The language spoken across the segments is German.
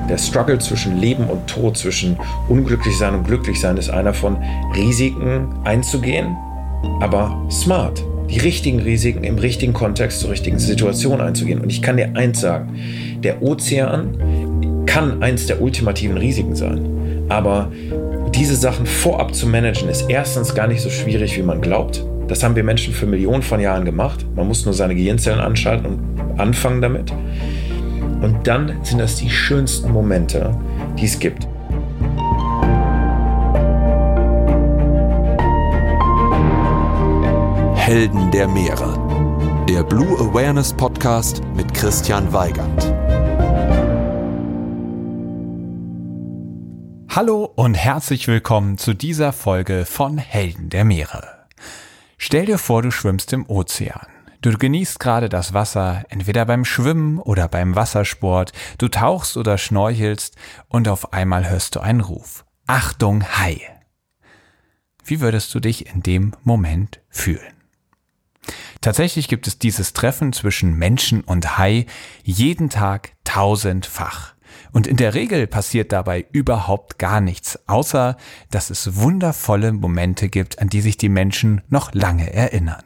Der Struggle zwischen Leben und Tod, zwischen Unglücklichsein und Glücklichsein ist einer von Risiken einzugehen, aber smart. Die richtigen Risiken im richtigen Kontext zur richtigen Situation einzugehen. Und ich kann dir eins sagen, der Ozean kann eins der ultimativen Risiken sein. Aber diese Sachen vorab zu managen, ist erstens gar nicht so schwierig, wie man glaubt. Das haben wir Menschen für Millionen von Jahren gemacht. Man muss nur seine Gehirnzellen anschalten und anfangen damit. Und dann sind das die schönsten Momente, die es gibt. Helden der Meere. Der Blue Awareness Podcast mit Christian Weigand. Hallo und herzlich willkommen zu dieser Folge von Helden der Meere. Stell dir vor, du schwimmst im Ozean. Du genießt gerade das Wasser, entweder beim Schwimmen oder beim Wassersport. Du tauchst oder schnorchelst und auf einmal hörst du einen Ruf. Achtung, Hai! Wie würdest du dich in dem Moment fühlen? Tatsächlich gibt es dieses Treffen zwischen Menschen und Hai jeden Tag tausendfach. Und in der Regel passiert dabei überhaupt gar nichts, außer dass es wundervolle Momente gibt, an die sich die Menschen noch lange erinnern.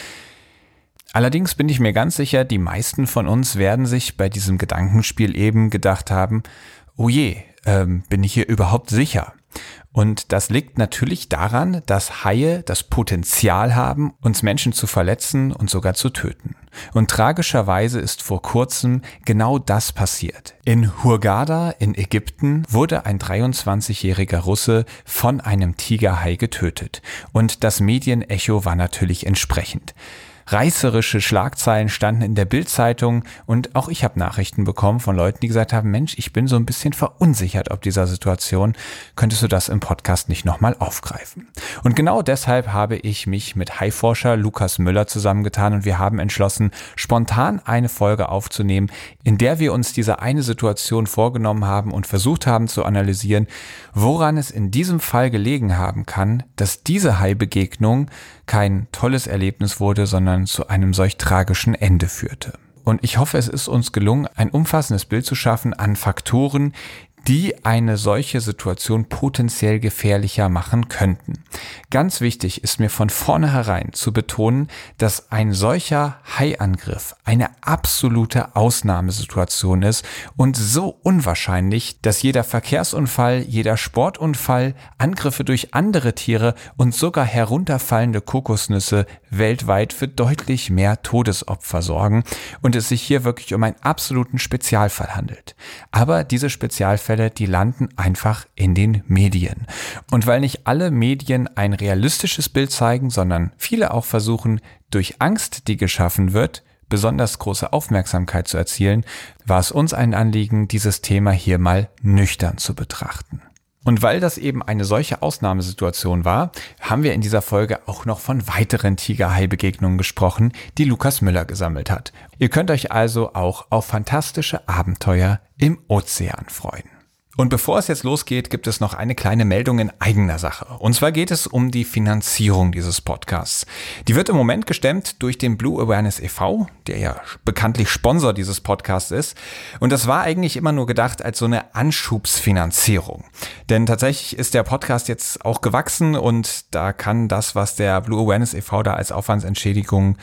Allerdings bin ich mir ganz sicher, die meisten von uns werden sich bei diesem Gedankenspiel eben gedacht haben, oh je, bin ich hier überhaupt sicher? Und das liegt natürlich daran, dass Haie das Potenzial haben, uns Menschen zu verletzen und sogar zu töten. Und tragischerweise ist vor kurzem genau das passiert. In Hurghada in Ägypten wurde ein 23-jähriger Russe von einem Tigerhai getötet. Und das Medienecho war natürlich entsprechend. Reißerische Schlagzeilen standen in der Bild-Zeitung und auch ich habe Nachrichten bekommen von Leuten, die gesagt haben, Mensch, ich bin so ein bisschen verunsichert ob dieser Situation. Könntest du das im Podcast nicht nochmal aufgreifen? Und genau deshalb habe ich mich mit Haiforscher Lukas Müller zusammengetan und wir haben entschlossen, spontan eine Folge aufzunehmen, in der wir uns diese eine Situation vorgenommen haben und versucht haben zu analysieren, woran es in diesem Fall gelegen haben kann, dass diese Hai-Begegnung kein tolles Erlebnis wurde, sondern zu einem solch tragischen Ende führte. Und ich hoffe, es ist uns gelungen, ein umfassendes Bild zu schaffen an Faktoren, die eine solche Situation potenziell gefährlicher machen könnten. Ganz wichtig ist mir von vornherein zu betonen, dass ein solcher Haiangriff eine absolute Ausnahmesituation ist und so unwahrscheinlich, dass jeder Verkehrsunfall, jeder Sportunfall, Angriffe durch andere Tiere und sogar herunterfallende Kokosnüsse weltweit für deutlich mehr Todesopfer sorgen und es sich hier wirklich um einen absoluten Spezialfall handelt. Aber diese Spezialfälle, die landen einfach in den Medien. Und weil nicht alle Medien ein realistisches Bild zeigen, sondern viele auch versuchen, durch Angst, die geschaffen wird, besonders große Aufmerksamkeit zu erzielen, war es uns ein Anliegen, dieses Thema hier mal nüchtern zu betrachten. Und weil das eben eine solche Ausnahmesituation war, haben wir in dieser Folge auch noch von weiteren Tiger-Hai-Begegnungen gesprochen, die Lukas Müller gesammelt hat. Ihr könnt euch also auch auf fantastische Abenteuer im Ozean freuen. Und bevor es jetzt losgeht, gibt es noch eine kleine Meldung in eigener Sache. Und zwar geht es um die Finanzierung dieses Podcasts. Die wird im Moment gestemmt durch den Blue Awareness e.V., der ja bekanntlich Sponsor dieses Podcasts ist. Und das war eigentlich immer nur gedacht als so eine Anschubsfinanzierung. Denn tatsächlich ist der Podcast jetzt auch gewachsen und da kann das, was der Blue Awareness e.V. da als Aufwandsentschädigung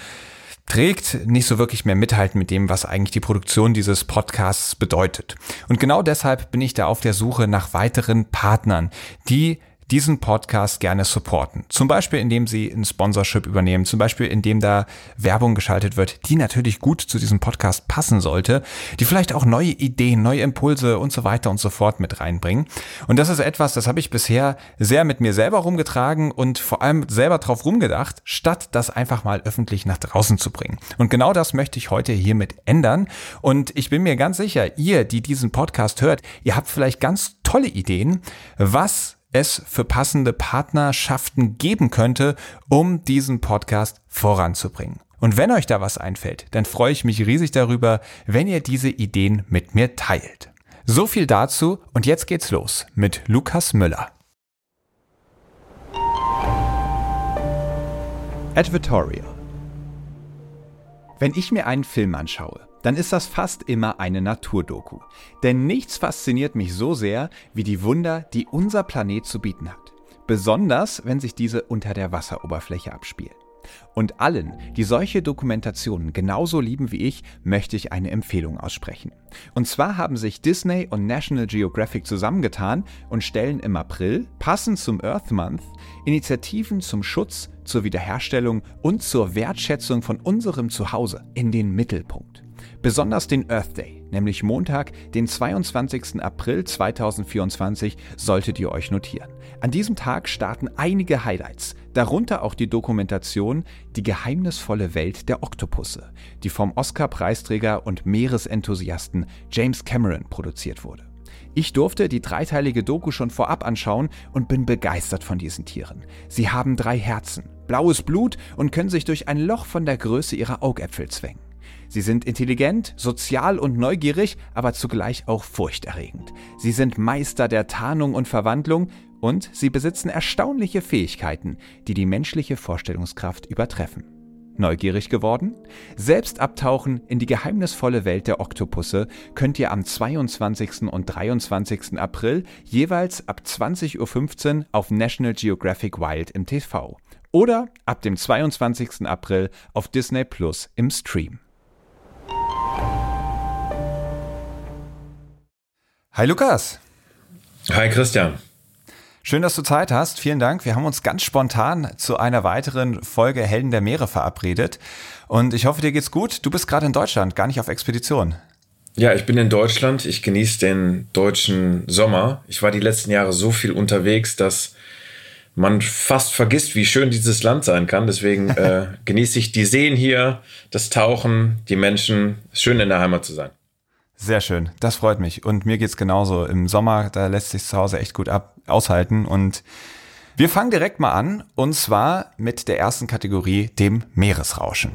trägt, nicht so wirklich mehr mithalten mit dem, was eigentlich die Produktion dieses Podcasts bedeutet. Und genau deshalb bin ich da auf der Suche nach weiteren Partnern, die diesen Podcast gerne supporten. Zum Beispiel, indem sie ein Sponsorship übernehmen, zum Beispiel, indem da Werbung geschaltet wird, die natürlich gut zu diesem Podcast passen sollte, die vielleicht auch neue Ideen, neue Impulse und so weiter und so fort mit reinbringen. Und das ist etwas, das habe ich bisher sehr mit mir selber rumgetragen und vor allem selber drauf rumgedacht, statt das einfach mal öffentlich nach draußen zu bringen. Und genau das möchte ich heute hiermit ändern. Und ich bin mir ganz sicher, ihr, die diesen Podcast hört, ihr habt vielleicht ganz tolle Ideen, was es für passende Partnerschaften geben könnte, um diesen Podcast voranzubringen. Und wenn euch da was einfällt, dann freue ich mich riesig darüber, wenn ihr diese Ideen mit mir teilt. So viel dazu und jetzt geht's los mit Lukas Müller. Advertorial. Wenn ich mir einen Film anschaue, dann ist das fast immer eine Naturdoku. Denn nichts fasziniert mich so sehr wie die Wunder, die unser Planet zu bieten hat. Besonders, wenn sich diese unter der Wasseroberfläche abspielen. Und allen, die solche Dokumentationen genauso lieben wie ich, möchte ich eine Empfehlung aussprechen. Und zwar haben sich Disney und National Geographic zusammengetan und stellen im April, passend zum Earth Month, Initiativen zum Schutz, zur Wiederherstellung und zur Wertschätzung von unserem Zuhause in den Mittelpunkt. Besonders den Earth Day, nämlich Montag, den 22. April 2024, solltet ihr euch notieren. An diesem Tag starten einige Highlights, darunter auch die Dokumentation Die geheimnisvolle Welt der Oktopusse, die vom Oscar-Preisträger und Meeresenthusiasten James Cameron produziert wurde. Ich durfte die dreiteilige Doku schon vorab anschauen und bin begeistert von diesen Tieren. Sie haben 3 Herzen, blaues Blut und können sich durch ein Loch von der Größe ihrer Augäpfel zwängen. Sie sind intelligent, sozial und neugierig, aber zugleich auch furchterregend. Sie sind Meister der Tarnung und Verwandlung und sie besitzen erstaunliche Fähigkeiten, die die menschliche Vorstellungskraft übertreffen. Neugierig geworden? Selbst abtauchen in die geheimnisvolle Welt der Oktopusse könnt ihr am 22. und 23. April jeweils ab 20:15 Uhr auf National Geographic Wild im TV oder ab dem 22. April auf Disney Plus im Stream. Hi Lukas. Hi Christian. Schön, dass du Zeit hast. Vielen Dank. Wir haben uns ganz spontan zu einer weiteren Folge Helden der Meere verabredet. Und ich hoffe, dir geht's gut. Du bist gerade in Deutschland, gar nicht auf Expedition. Ja, ich bin in Deutschland. Ich genieße den deutschen Sommer. Ich war die letzten Jahre so viel unterwegs, dass man fast vergisst, wie schön dieses Land sein kann. Deswegen genieße ich die Seen hier, das Tauchen, die Menschen. Schön in der Heimat zu sein. Sehr schön, das freut mich. Und mir geht's genauso. Im Sommer, da lässt sich zu Hause echt gut aushalten. Und wir fangen direkt mal an, und zwar mit der ersten Kategorie, dem Meeresrauschen.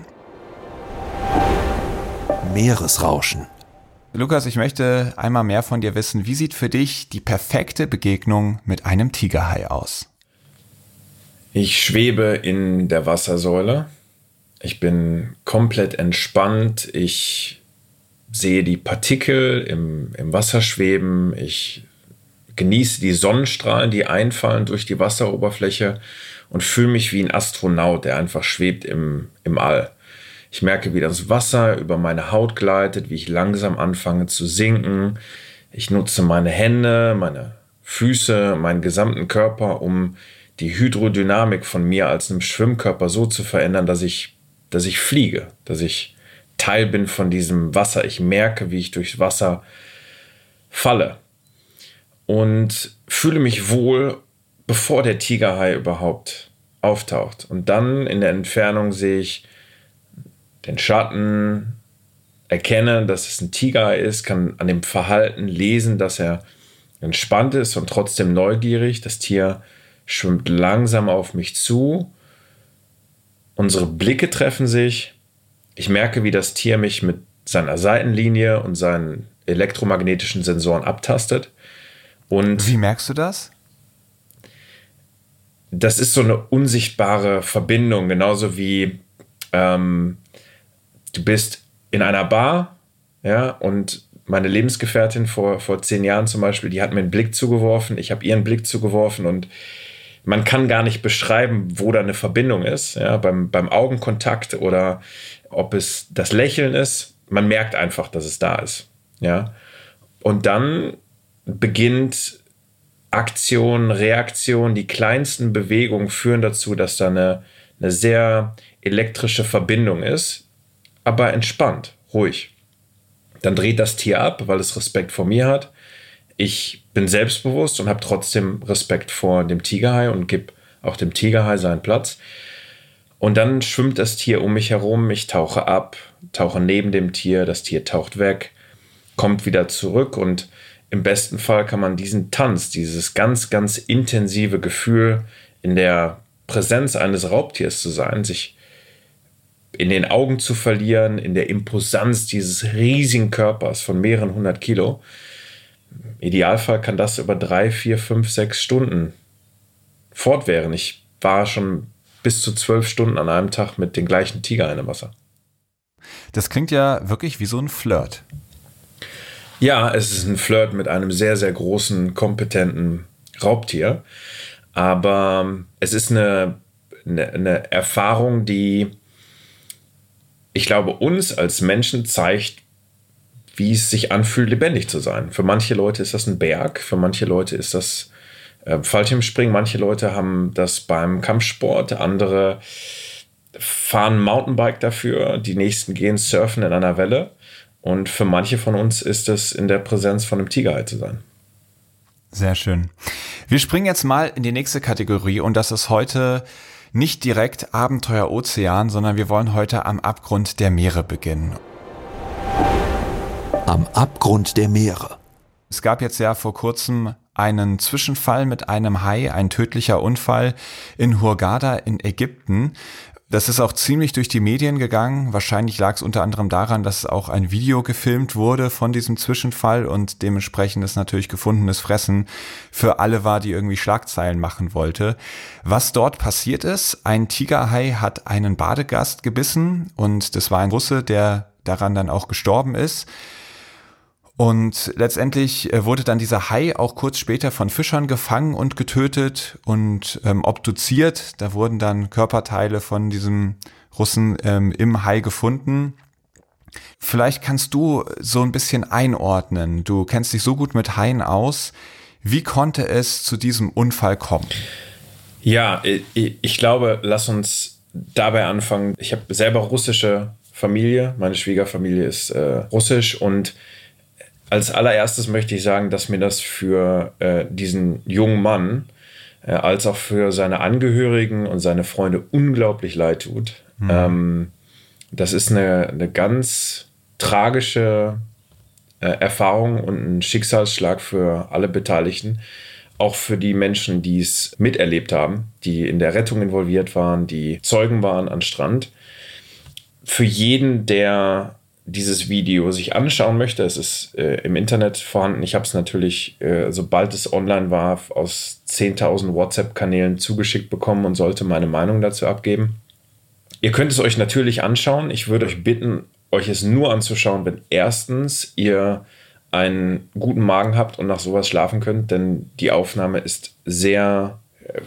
Meeresrauschen. Lukas, ich möchte einmal mehr von dir wissen. Wie sieht für dich die perfekte Begegnung mit einem Tigerhai aus? Ich schwebe in der Wassersäule. Ich bin komplett entspannt. Ich sehe die Partikel im Wasser schweben. Ich genieße die Sonnenstrahlen, die einfallen durch die Wasseroberfläche und fühle mich wie ein Astronaut, der einfach schwebt im All. Ich merke, wie das Wasser über meine Haut gleitet, wie ich langsam anfange zu sinken. Ich nutze meine Hände, meine Füße, meinen gesamten Körper, um die Hydrodynamik von mir als einem Schwimmkörper so zu verändern, dass ich fliege, dass ich Teil bin von diesem Wasser. Ich merke, wie ich durchs Wasser falle und fühle mich wohl, bevor der Tigerhai überhaupt auftaucht. Und dann in der Entfernung sehe ich den Schatten, erkenne, dass es ein Tigerhai ist, kann an dem Verhalten lesen, dass er entspannt ist und trotzdem neugierig. Das Tier schwimmt langsam auf mich zu. Unsere Blicke treffen sich. Ich merke, wie das Tier mich mit seiner Seitenlinie und seinen elektromagnetischen Sensoren abtastet. Und wie merkst du das? Das ist so eine unsichtbare Verbindung, genauso wie du bist in einer Bar, ja, und meine Lebensgefährtin vor 10 Jahren zum Beispiel, die hat mir einen Blick zugeworfen, ich habe ihr einen Blick zugeworfen und man kann gar nicht beschreiben, wo da eine Verbindung ist, ja, beim Augenkontakt oder ob es das Lächeln ist. Man merkt einfach, dass es da ist. Ja. Und dann beginnt Aktion, Reaktion, die kleinsten Bewegungen führen dazu, dass da eine sehr elektrische Verbindung ist, aber entspannt, ruhig. Dann dreht das Tier ab, weil es Respekt vor mir hat. Ich bin selbstbewusst und habe trotzdem Respekt vor dem Tigerhai und gebe auch dem Tigerhai seinen Platz. Und dann schwimmt das Tier um mich herum, ich tauche ab, tauche neben dem Tier, das Tier taucht weg, kommt wieder zurück und im besten Fall kann man diesen Tanz, dieses ganz, ganz intensive Gefühl, in der Präsenz eines Raubtiers zu sein, sich in den Augen zu verlieren, in der Imposanz dieses riesigen Körpers von mehreren 100 Kilo. Im Idealfall kann das über 3, 4, 5, 6 Stunden fortwähren. Ich war schon bis zu 12 Stunden an einem Tag mit den gleichen Tigerhaien im Wasser. Das klingt ja wirklich wie so ein Flirt. Ja, es ist ein Flirt mit einem sehr, sehr großen, kompetenten Raubtier. Aber es ist eine Erfahrung, die, ich glaube, uns als Menschen zeigt, wie es sich anfühlt, lebendig zu sein. Für manche Leute ist das ein Berg, für manche Leute ist das Fallschirmspringen, manche Leute haben das beim Kampfsport, andere fahren Mountainbike dafür, die nächsten gehen surfen in einer Welle. Und für manche von uns ist es in der Präsenz von einem Tigerhai zu sein. Sehr schön. Wir springen jetzt mal in die nächste Kategorie und das ist heute nicht direkt Abenteuer Ozean, sondern wir wollen heute am Abgrund der Meere beginnen. Am Abgrund der Meere. Es gab jetzt ja vor kurzem einen Zwischenfall mit einem Hai, ein tödlicher Unfall in Hurghada in Ägypten. Das ist auch ziemlich durch die Medien gegangen. Wahrscheinlich lag es unter anderem daran, dass auch ein Video gefilmt wurde von diesem Zwischenfall und dementsprechend ist natürlich gefundenes Fressen für alle war, die irgendwie Schlagzeilen machen wollte. Was dort passiert ist, ein Tigerhai hat einen Badegast gebissen und das war ein Russe, der daran dann auch gestorben ist. Und letztendlich wurde dann dieser Hai auch kurz später von Fischern gefangen und getötet und obduziert. Da wurden dann Körperteile von diesem Russen im Hai gefunden. Vielleicht kannst du so ein bisschen einordnen. Du kennst dich so gut mit Haien aus. Wie konnte es zu diesem Unfall kommen? Ja, ich glaube, lass uns dabei anfangen. Ich habe selber russische Familie. Meine Schwiegerfamilie ist russisch und als allererstes möchte ich sagen, dass mir das für diesen jungen Mann als auch für seine Angehörigen und seine Freunde unglaublich leid tut. Das ist eine ganz tragische Erfahrung und ein Schicksalsschlag für alle Beteiligten. Auch für die Menschen, die es miterlebt haben, die in der Rettung involviert waren, die Zeugen waren am Strand. Für jeden, der dieses Video sich anschauen möchte, es ist im Internet vorhanden. Ich habe es natürlich, sobald es online war, aus 10.000 WhatsApp-Kanälen zugeschickt bekommen und sollte meine Meinung dazu abgeben. Ihr könnt es euch natürlich anschauen. Ich würde euch bitten, euch es nur anzuschauen, wenn erstens ihr einen guten Magen habt und nach sowas schlafen könnt, denn die Aufnahme ist sehr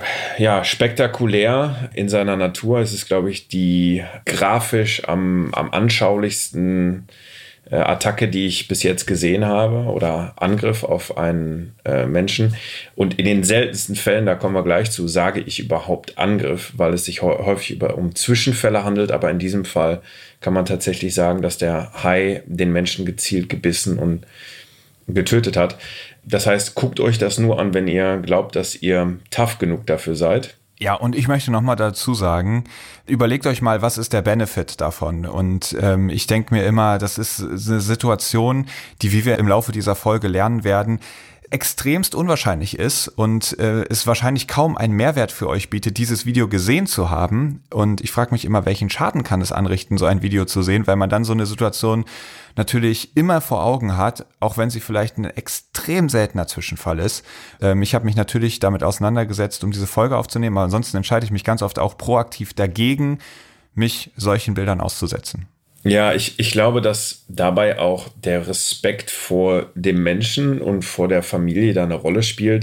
spektakulär in seiner Natur. Es ist, glaube ich, die grafisch am anschaulichsten Attacke, die ich bis jetzt gesehen habe oder Angriff auf einen Menschen. Und in den seltensten Fällen, da kommen wir gleich zu, sage ich überhaupt Angriff, weil es sich häufig um Zwischenfälle handelt. Aber in diesem Fall kann man tatsächlich sagen, dass der Hai den Menschen gezielt gebissen und getötet hat. Das heißt, guckt euch das nur an, wenn ihr glaubt, dass ihr tough genug dafür seid. Ja, und ich möchte nochmal dazu sagen, überlegt euch mal, was ist der Benefit davon? Und ich denke mir immer, das ist eine Situation, die, wie wir im Laufe dieser Folge lernen werden, extremst unwahrscheinlich ist und es wahrscheinlich kaum einen Mehrwert für euch bietet, dieses Video gesehen zu haben. Und ich frage mich immer, welchen Schaden kann es anrichten, so ein Video zu sehen, weil man dann so eine Situation natürlich immer vor Augen hat, auch wenn sie vielleicht ein extrem seltener Zwischenfall ist. Ich habe mich natürlich damit auseinandergesetzt, um diese Folge aufzunehmen, aber ansonsten entscheide ich mich ganz oft auch proaktiv dagegen, mich solchen Bildern auszusetzen. Ja, ich glaube, dass dabei auch der Respekt vor dem Menschen und vor der Familie da eine Rolle spielt.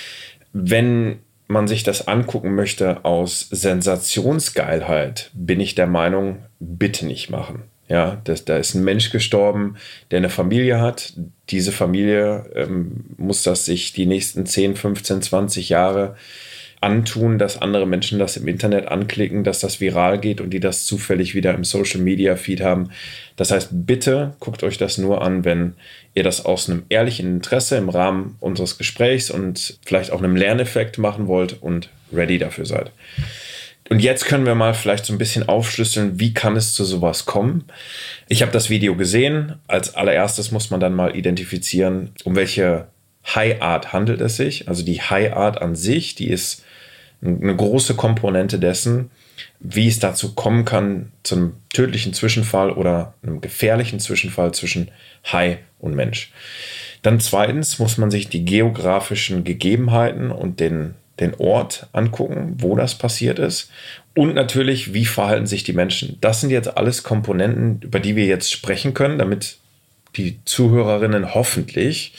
Wenn man sich das angucken möchte aus Sensationsgeilheit, bin ich der Meinung, bitte nicht machen. Ja, da ist ein Mensch gestorben, der eine Familie hat. Diese Familie muss das sich die nächsten 10, 15, 20 Jahre antun, dass andere Menschen das im Internet anklicken, dass das viral geht und die das zufällig wieder im Social-Media-Feed haben. Das heißt, bitte guckt euch das nur an, wenn ihr das aus einem ehrlichen Interesse im Rahmen unseres Gesprächs und vielleicht auch einem Lerneffekt machen wollt und ready dafür seid. Und jetzt können wir mal vielleicht so ein bisschen aufschlüsseln, wie kann es zu sowas kommen. Ich habe das Video gesehen. Als allererstes muss man dann mal identifizieren, um welche Haiart handelt es sich. Also die Haiart an sich, die ist eine große Komponente dessen, wie es dazu kommen kann, zu einem tödlichen Zwischenfall oder einem gefährlichen Zwischenfall zwischen Hai und Mensch. Dann zweitens muss man sich die geografischen Gegebenheiten und den den Ort angucken, wo das passiert ist. Und natürlich, wie verhalten sich die Menschen. Das sind jetzt alles Komponenten, über die wir jetzt sprechen können, damit die Zuhörerinnen hoffentlich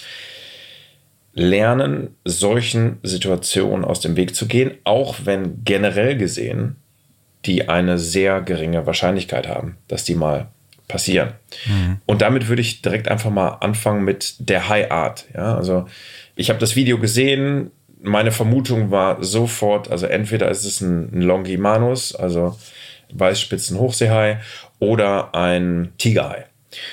lernen, solchen Situationen aus dem Weg zu gehen, auch wenn generell gesehen die eine sehr geringe Wahrscheinlichkeit haben, dass die mal passieren. Und damit würde ich direkt einfach mal anfangen mit der High Art. Ja, also ich habe das Video gesehen. Meine Vermutung war sofort, also entweder ist es ein Longimanus, also Weißspitzen-Hochseehai, oder ein Tigerhai.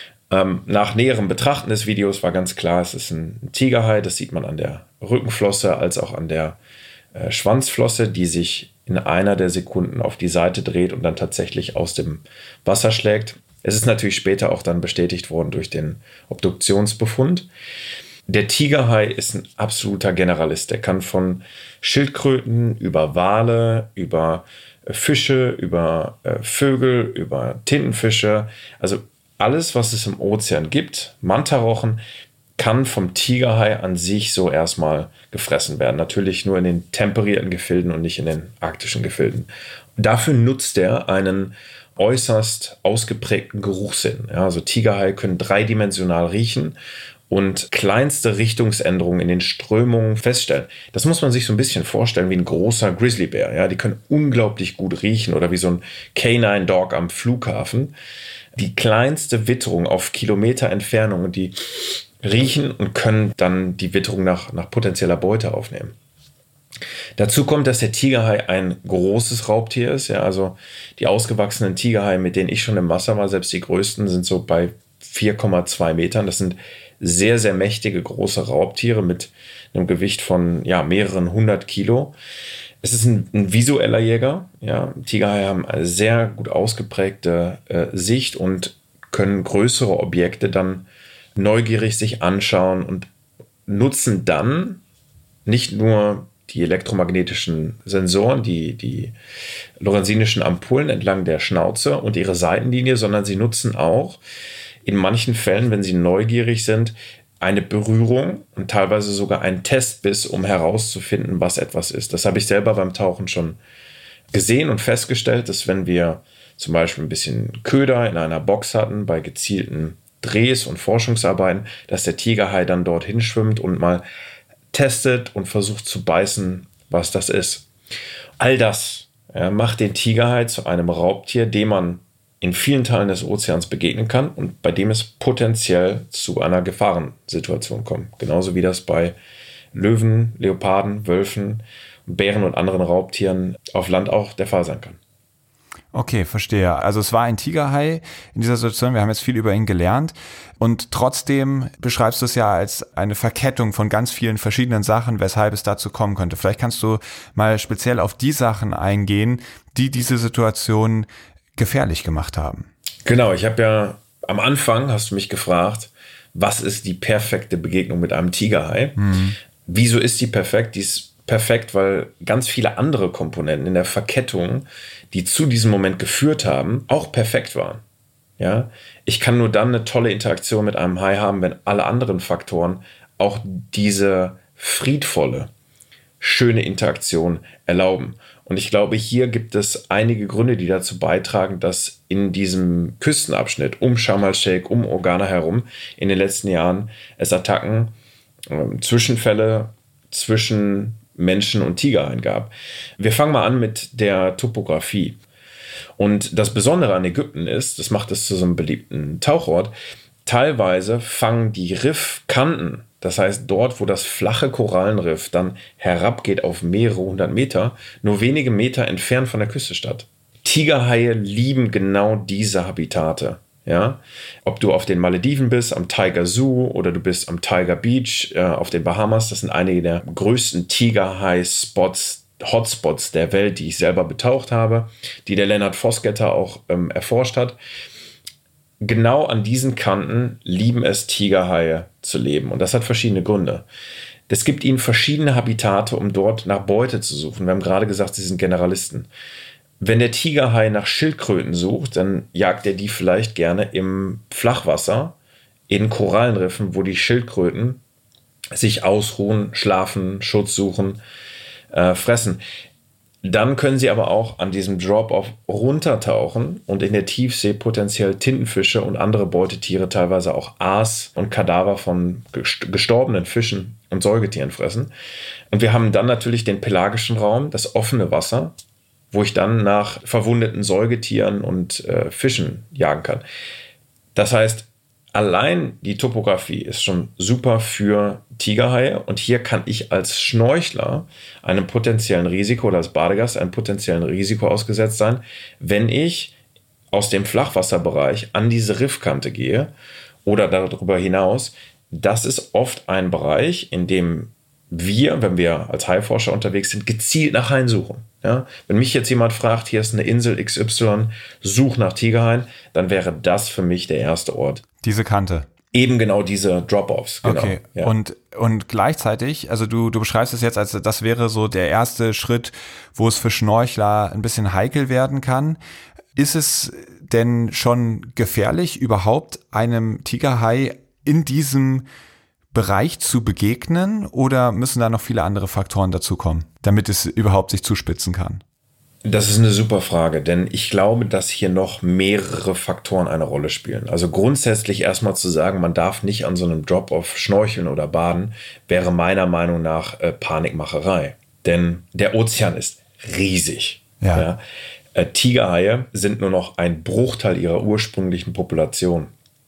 Nach näherem Betrachten des Videos war ganz klar, es ist ein Tigerhai. Das sieht man an der Rückenflosse als auch an der Schwanzflosse, die sich in einer der Sekunden auf die Seite dreht und dann tatsächlich aus dem Wasser schlägt. Es ist natürlich später auch dann bestätigt worden durch den Obduktionsbefund. Der Tigerhai ist ein absoluter Generalist. Der kann von Schildkröten über Wale, über Fische, über Vögel, über Tintenfische, also alles, was es im Ozean gibt, Mantarochen, kann vom Tigerhai an sich so erstmal gefressen werden. Natürlich nur in den temperierten Gefilden und nicht in den arktischen Gefilden. Dafür nutzt er einen äußerst ausgeprägten Geruchssinn. Ja, also Tigerhai können dreidimensional riechen und kleinste Richtungsänderungen in den Strömungen feststellen. Das muss man sich so ein bisschen vorstellen wie ein großer Grizzlybär. Ja, die können unglaublich gut riechen oder wie so ein Canine Dog am Flughafen. Die kleinste Witterung auf Kilometer Entfernung und die riechen und können dann die Witterung nach potenzieller Beute aufnehmen. Dazu kommt, dass der Tigerhai ein großes Raubtier ist. Ja, also die ausgewachsenen Tigerhaie, mit denen ich schon im Wasser war, selbst die größten, sind so bei 4,2 Metern. Das sind sehr, sehr mächtige, große Raubtiere mit einem Gewicht von mehreren 100 Kilo. Es ist ein visueller Jäger. Ja. Tigerhaie haben eine sehr gut ausgeprägte Sicht und können größere Objekte dann neugierig sich anschauen und nutzen dann nicht nur die elektromagnetischen Sensoren, die lorenzinischen Ampullen entlang der Schnauze und ihre Seitenlinie, sondern sie nutzen auch in manchen Fällen, wenn sie neugierig sind, eine Berührung und teilweise sogar einen Testbiss, um herauszufinden, was etwas ist. Das habe ich selber beim Tauchen schon gesehen und festgestellt, dass wenn wir zum Beispiel ein bisschen Köder in einer Box hatten, bei gezielten Drehs und Forschungsarbeiten, dass der Tigerhai dann dorthin schwimmt und mal testet und versucht zu beißen, was das ist. All das macht den Tigerhai zu einem Raubtier, dem man in vielen Teilen des Ozeans begegnen kann und bei dem es potenziell zu einer Gefahrensituation kommt. Genauso wie das bei Löwen, Leoparden, Wölfen, Bären und anderen Raubtieren auf Land auch der Fall sein kann. Okay, verstehe. Also es war ein Tigerhai in dieser Situation. Wir haben jetzt viel über ihn gelernt. Und trotzdem beschreibst du es ja als eine Verkettung von ganz vielen verschiedenen Sachen, weshalb es dazu kommen könnte. Vielleicht kannst du mal speziell auf die Sachen eingehen, die diese Situation gefährlich gemacht haben. Genau, ich habe ja am Anfang, hast du mich gefragt, was ist die perfekte Begegnung mit einem Tigerhai? Wieso ist die perfekt? Die ist perfekt, weil ganz viele andere Komponenten in der Verkettung, die zu diesem Moment geführt haben, auch perfekt waren. Ja? Ich kann nur dann eine tolle Interaktion mit einem Hai haben, wenn alle anderen Faktoren auch diese friedvolle, schöne Interaktion erlauben. Und ich glaube, hier gibt es einige Gründe, die dazu beitragen, dass in diesem Küstenabschnitt um Sharm el-Sheikh, um Hurghada herum in den letzten Jahren es Attacken, Zwischenfälle zwischen Menschen und Tigerhaien gab. Wir fangen mal an mit der Topografie. Und das Besondere an Ägypten ist, das macht es zu so einem beliebten Tauchort, teilweise fangen die Riffkanten, das heißt dort, wo das flache Korallenriff dann herabgeht auf mehrere hundert Meter, nur wenige Meter entfernt von der Küste statt. Tigerhaie lieben genau diese Habitate. Ja? Ob du auf den Malediven bist, am Tiger Zoo oder du bist am Tiger Beach auf den Bahamas, das sind einige der größten Tigerhai-Spots, Hotspots der Welt, die ich selber betaucht habe, die der Lennart Vosgetter auch erforscht hat. Genau an diesen Kanten lieben es Tigerhaie zu leben. Und das hat verschiedene Gründe. Es gibt ihnen verschiedene Habitate, um dort nach Beute zu suchen. Wir haben gerade gesagt, sie sind Generalisten. Wenn der Tigerhai nach Schildkröten sucht, dann jagt er die vielleicht gerne im Flachwasser, in Korallenriffen, wo die Schildkröten sich ausruhen, schlafen, Schutz suchen. fressen. Dann können sie aber auch an diesem Drop-Off runtertauchen und in der Tiefsee potenziell Tintenfische und andere Beutetiere, teilweise auch Aas und Kadaver von gestorbenen Fischen und Säugetieren fressen. Und wir haben dann natürlich den pelagischen Raum, das offene Wasser, wo ich dann nach verwundeten Säugetieren und Fischen jagen kann. Das heißt, allein die Topografie ist schon super für Tigerhaie und hier kann ich als Schnorchler einem potenziellen Risiko oder als Badegast einem potenziellen Risiko ausgesetzt sein, wenn ich aus dem Flachwasserbereich an diese Riffkante gehe oder darüber hinaus. Das ist oft ein Bereich, in dem wir, wenn wir als Haiforscher unterwegs sind, gezielt nach Haien suchen. Ja? Wenn mich jetzt jemand fragt, hier ist eine Insel XY, such nach Tigerhaien, dann wäre das für mich der erste Ort. Diese Kante. Eben genau diese Drop-Offs. Genau. Okay. Ja. Und gleichzeitig, also du beschreibst es jetzt, als das wäre so der erste Schritt, wo es für Schnorchler ein bisschen heikel werden kann. Ist es denn schon gefährlich, überhaupt einem Tigerhai in diesem Bereich zu begegnen, oder müssen da noch viele andere Faktoren dazukommen, damit es überhaupt sich zuspitzen kann? Das ist eine super Frage, denn ich glaube, dass hier noch mehrere Faktoren eine Rolle spielen. Also grundsätzlich erstmal zu sagen, man darf nicht an so einem Drop-Off schnorcheln oder baden, wäre meiner Meinung nach Panikmacherei. Denn der Ozean ist riesig. Ja. Ja. Tigerhaie sind nur noch ein Bruchteil ihrer ursprünglichen Population.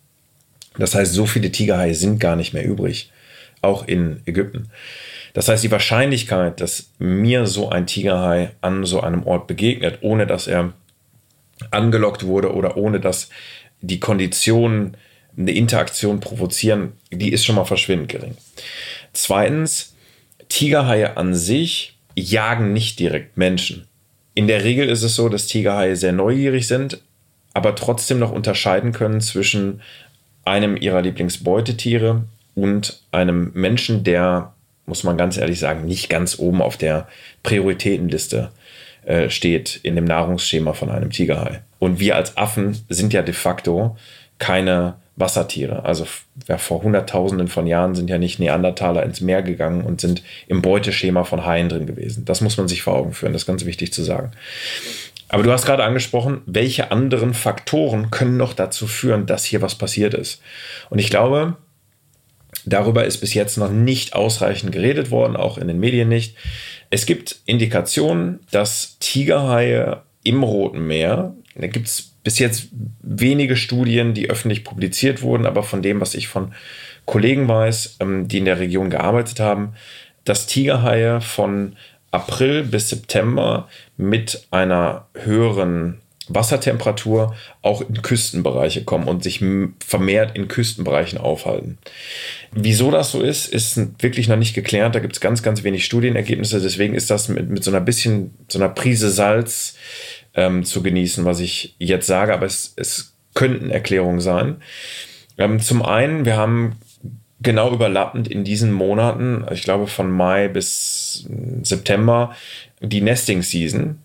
Das heißt, so viele Tigerhaie sind gar nicht mehr übrig, auch in Ägypten. Das heißt, die Wahrscheinlichkeit, dass mir so ein Tigerhai an so einem Ort begegnet, ohne dass er angelockt wurde oder ohne dass die Konditionen eine Interaktion provozieren, die ist schon mal verschwindend gering. Zweitens, Tigerhaie an sich jagen nicht direkt Menschen. In der Regel ist es so, dass Tigerhaie sehr neugierig sind, aber trotzdem noch unterscheiden können zwischen einem ihrer Lieblingsbeutetiere und einem Menschen, der, muss man ganz ehrlich sagen, nicht ganz oben auf der Prioritätenliste steht in dem Nahrungsschema von einem Tigerhai. Und wir als Affen sind ja de facto keine Wassertiere. Also vor Hunderttausenden von Jahren sind ja nicht Neandertaler ins Meer gegangen und sind im Beuteschema von Haien drin gewesen. Das muss man sich vor Augen führen, das ist ganz wichtig zu sagen. Aber du hast gerade angesprochen, welche anderen Faktoren können noch dazu führen, dass hier was passiert ist. Und ich glaube, darüber ist bis jetzt noch nicht ausreichend geredet worden, auch in den Medien nicht. Es gibt Indikationen, dass Tigerhaie im Roten Meer, da gibt es bis jetzt wenige Studien, die öffentlich publiziert wurden, aber von dem, was ich von Kollegen weiß, die in der Region gearbeitet haben, dass Tigerhaie von April bis September mit einer höheren Wassertemperatur auch in Küstenbereiche kommen und sich vermehrt in Küstenbereichen aufhalten. Wieso das so ist wirklich noch nicht geklärt. Da gibt es ganz, ganz wenig Studienergebnisse. Deswegen ist das mit so einer Prise Salz zu genießen, was ich jetzt sage. Aber es könnten Erklärungen sein. Zum einen, wir haben genau überlappend in diesen Monaten, ich glaube von Mai bis September, die Nesting Season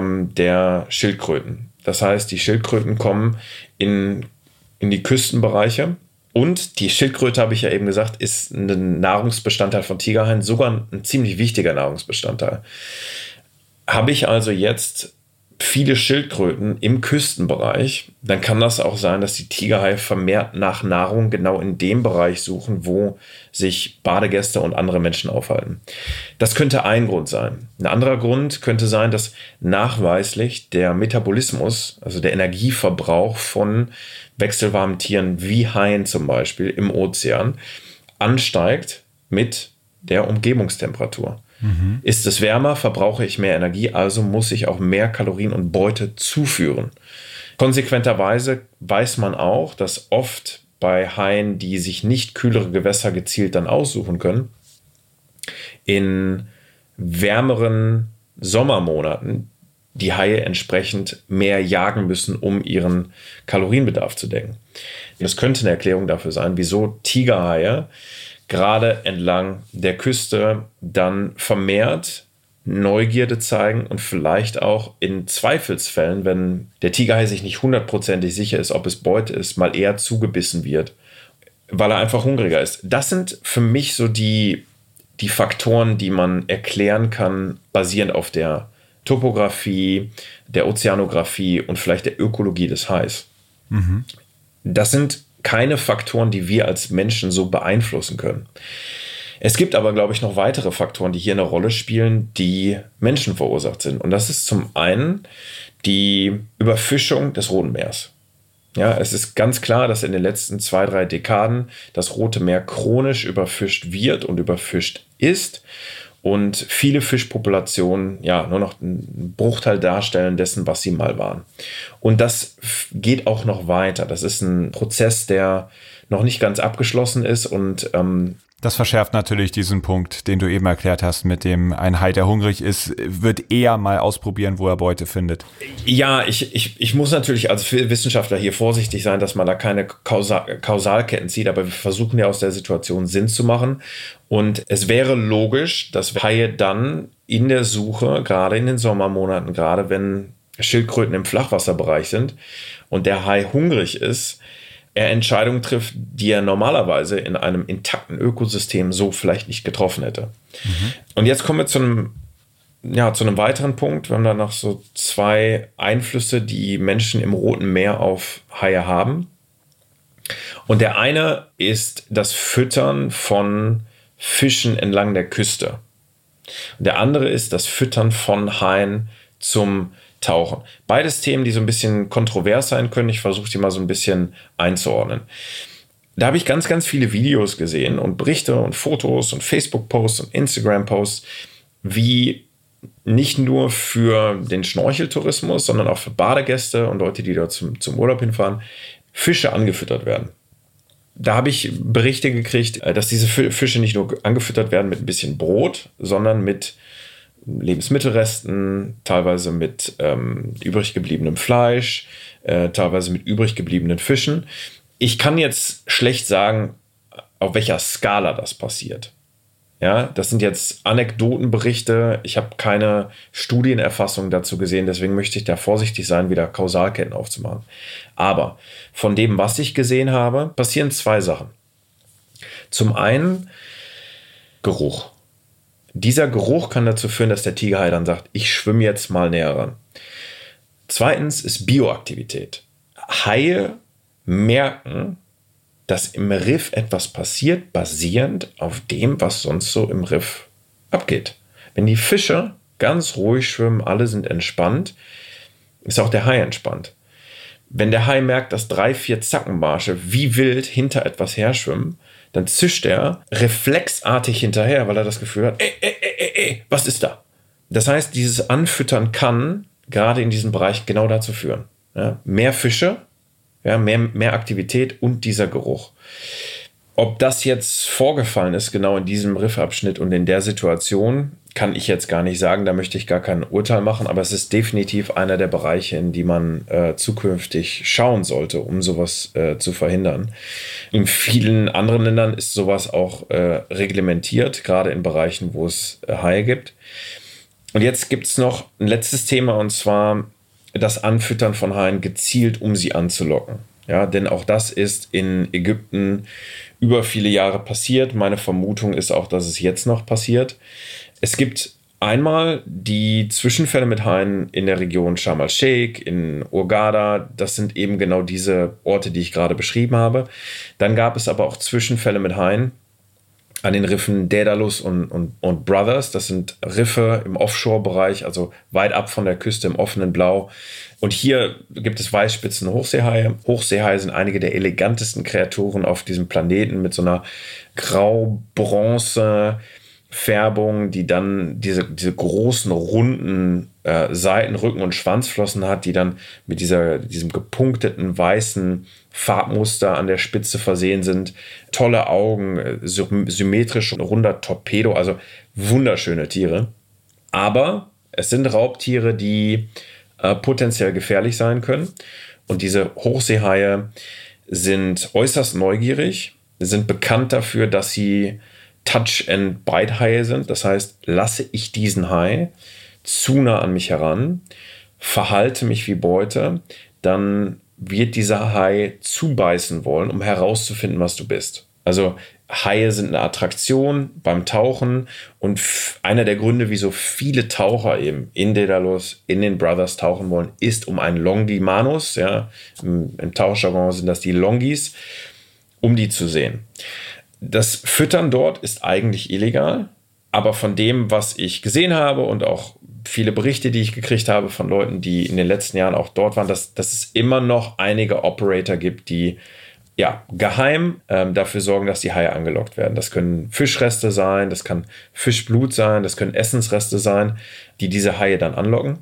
der Schildkröten. Das heißt, die Schildkröten kommen in die Küstenbereiche. Und die Schildkröte, habe ich ja eben gesagt, ist ein Nahrungsbestandteil von Tigerhaien, sogar ein ziemlich wichtiger Nahrungsbestandteil. Habe ich also jetzt viele Schildkröten im Küstenbereich, dann kann das auch sein, dass die Tigerhaie vermehrt nach Nahrung genau in dem Bereich suchen, wo sich Badegäste und andere Menschen aufhalten. Das könnte ein Grund sein. Ein anderer Grund könnte sein, dass nachweislich der Metabolismus, also der Energieverbrauch von wechselwarmen Tieren wie Haien zum Beispiel im Ozean, ansteigt mit der Umgebungstemperatur. Ist es wärmer, verbrauche ich mehr Energie, also muss ich auch mehr Kalorien und Beute zuführen. Konsequenterweise weiß man auch, dass oft bei Haien, die sich nicht kühlere Gewässer gezielt dann aussuchen können, in wärmeren Sommermonaten die Haie entsprechend mehr jagen müssen, um ihren Kalorienbedarf zu decken. Das könnte eine Erklärung dafür sein, wieso Tigerhaie gerade entlang der Küste dann vermehrt Neugierde zeigen und vielleicht auch in Zweifelsfällen, wenn der Tigerhai sich nicht hundertprozentig sicher ist, ob es Beute ist, mal eher zugebissen wird, weil er einfach hungriger ist. Das sind für mich so die die Faktoren, die man erklären kann, basierend auf der Topographie, der Ozeanographie und vielleicht der Ökologie des Hais. Das sind keine Faktoren, die wir als Menschen so beeinflussen können. Es gibt aber, glaube ich, noch weitere Faktoren, die hier eine Rolle spielen, die menschenverursacht sind. Und das ist zum einen die Überfischung des Roten Meers. Ja, es ist ganz klar, dass in den letzten 2-3 Dekaden das Rote Meer chronisch überfischt wird und überfischt ist und viele Fischpopulationen ja nur noch einen Bruchteil darstellen dessen, was sie mal waren. Und das geht auch noch weiter. Das ist ein Prozess, der noch nicht ganz abgeschlossen ist und das verschärft natürlich diesen Punkt, den du eben erklärt hast, mit dem ein Hai, der hungrig ist, wird eher mal ausprobieren, wo er Beute findet. Ja, ich muss natürlich als Wissenschaftler hier vorsichtig sein, dass man da keine Kausalketten zieht, aber wir versuchen ja aus der Situation Sinn zu machen. Und es wäre logisch, dass Haie dann in der Suche, gerade in den Sommermonaten, gerade wenn Schildkröten im Flachwasserbereich sind und der Hai hungrig ist, er Entscheidungen trifft, die er normalerweise in einem intakten Ökosystem so vielleicht nicht getroffen hätte. Und jetzt kommen wir zu einem weiteren Punkt. Wir haben da noch so 2 Einflüsse, die Menschen im Roten Meer auf Haie haben. Und der eine ist das Füttern von Fischen entlang der Küste. Und der andere ist das Füttern von Haien zum Tauchen. Beides Themen, die so ein bisschen kontrovers sein können. Ich versuche die mal so ein bisschen einzuordnen. Da habe ich ganz, ganz viele Videos gesehen und Berichte und Fotos und Facebook-Posts und Instagram-Posts, wie nicht nur für den Schnorcheltourismus, sondern auch für Badegäste und Leute, die dort zum Urlaub hinfahren, Fische angefüttert werden. Da habe ich Berichte gekriegt, dass diese Fische nicht nur angefüttert werden mit ein bisschen Brot, sondern mit Lebensmittelresten, teilweise mit übrig gebliebenem Fleisch, teilweise mit übrig gebliebenen Fischen. Ich kann jetzt schlecht sagen, auf welcher Skala das passiert. Ja, das sind jetzt Anekdotenberichte. Ich habe keine Studienerfassung dazu gesehen, deswegen möchte ich da vorsichtig sein, wieder Kausalketten aufzumachen. Aber von dem, was ich gesehen habe, passieren 2 Sachen. Zum einen Geruch. Dieser Geruch kann dazu führen, dass der Tigerhai dann sagt, ich schwimme jetzt mal näher ran. Zweitens ist Bioaktivität. Haie merken, dass im Riff etwas passiert, basierend auf dem, was sonst so im Riff abgeht. Wenn die Fische ganz ruhig schwimmen, alle sind entspannt, ist auch der Hai entspannt. Wenn der Hai merkt, dass 3-4 Zackenbarsche wie wild hinter etwas herschwimmen, dann zischt er reflexartig hinterher, weil er das Gefühl hat, was ist da? Das heißt, dieses Anfüttern kann gerade in diesem Bereich genau dazu führen. Ja, mehr Fische, ja, mehr Aktivität und dieser Geruch. Ob das jetzt vorgefallen ist, genau in diesem Riffabschnitt und in der Situation, kann ich jetzt gar nicht sagen. Da möchte ich gar kein Urteil machen, aber es ist definitiv einer der Bereiche, in die man zukünftig schauen sollte, um sowas zu verhindern. In vielen anderen Ländern ist sowas auch reglementiert, gerade in Bereichen, wo es Haie gibt. Und jetzt gibt es noch ein letztes Thema, und zwar das Anfüttern von Haien gezielt, um sie anzulocken. Ja, denn auch das ist in Ägypten über viele Jahre passiert. Meine Vermutung ist auch, dass es jetzt noch passiert. Es gibt einmal die Zwischenfälle mit Haien in der Region Sharm el-Sheikh, in Hurghada. Das sind eben genau diese Orte, die ich gerade beschrieben habe. Dann gab es aber auch Zwischenfälle mit Haien an den Riffen Daedalus und Brothers. Das sind Riffe im Offshore-Bereich, also weit ab von der Küste im offenen Blau. Und hier gibt es Weißspitzen Hochseehaie. Hochseehaie sind einige der elegantesten Kreaturen auf diesem Planeten mit so einer Grau-Bronze-Färbung, die dann diese großen, runden Seiten-, Rücken- und Schwanzflossen hat, die dann mit diesem gepunkteten weißen Farbmuster an der Spitze versehen sind. Tolle Augen, symmetrisch runder Torpedo, also wunderschöne Tiere. Aber es sind Raubtiere, die potenziell gefährlich sein können. Und diese Hochseehaie sind äußerst neugierig, sind bekannt dafür, dass sie Touch-and-Bite-Haie sind. Das heißt, lasse ich diesen Hai zu nah an mich heran, verhalte mich wie Beute, dann wird dieser Hai zubeißen wollen, um herauszufinden, was du bist. Also Haie sind eine Attraktion beim Tauchen und einer der Gründe, wieso viele Taucher eben in Daedalus, in den Brothers tauchen wollen, ist um einen Longimanus, ja, im Tauchjargon sind das die Longis, um die zu sehen. Das Füttern dort ist eigentlich illegal, aber von dem, was ich gesehen habe und auch viele Berichte, die ich gekriegt habe von Leuten, die in den letzten Jahren auch dort waren, dass es immer noch einige Operator gibt, die geheim dafür sorgen, dass die Haie angelockt werden. Das können Fischreste sein, das kann Fischblut sein, das können Essensreste sein, die diese Haie dann anlocken.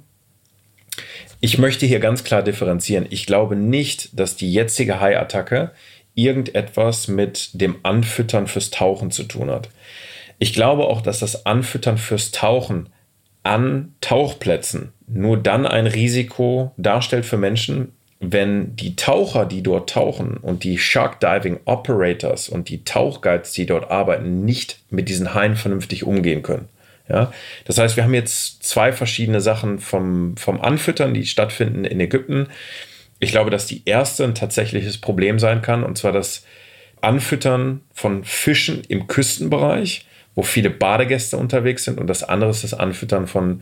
Ich möchte hier ganz klar differenzieren. Ich glaube nicht, dass die jetzige Haiattacke irgendetwas mit dem Anfüttern fürs Tauchen zu tun hat. Ich glaube auch, dass das Anfüttern fürs Tauchen an Tauchplätzen nur dann ein Risiko darstellt für Menschen, wenn die Taucher, die dort tauchen und die Shark Diving Operators und die Tauchguides, die dort arbeiten, nicht mit diesen Haien vernünftig umgehen können. Ja? Das heißt, wir haben jetzt zwei verschiedene Sachen vom Anfüttern, die stattfinden in Ägypten. Ich glaube, dass die erste ein tatsächliches Problem sein kann, und zwar das Anfüttern von Fischen im Küstenbereich, wo viele Badegäste unterwegs sind, und das andere ist das Anfüttern von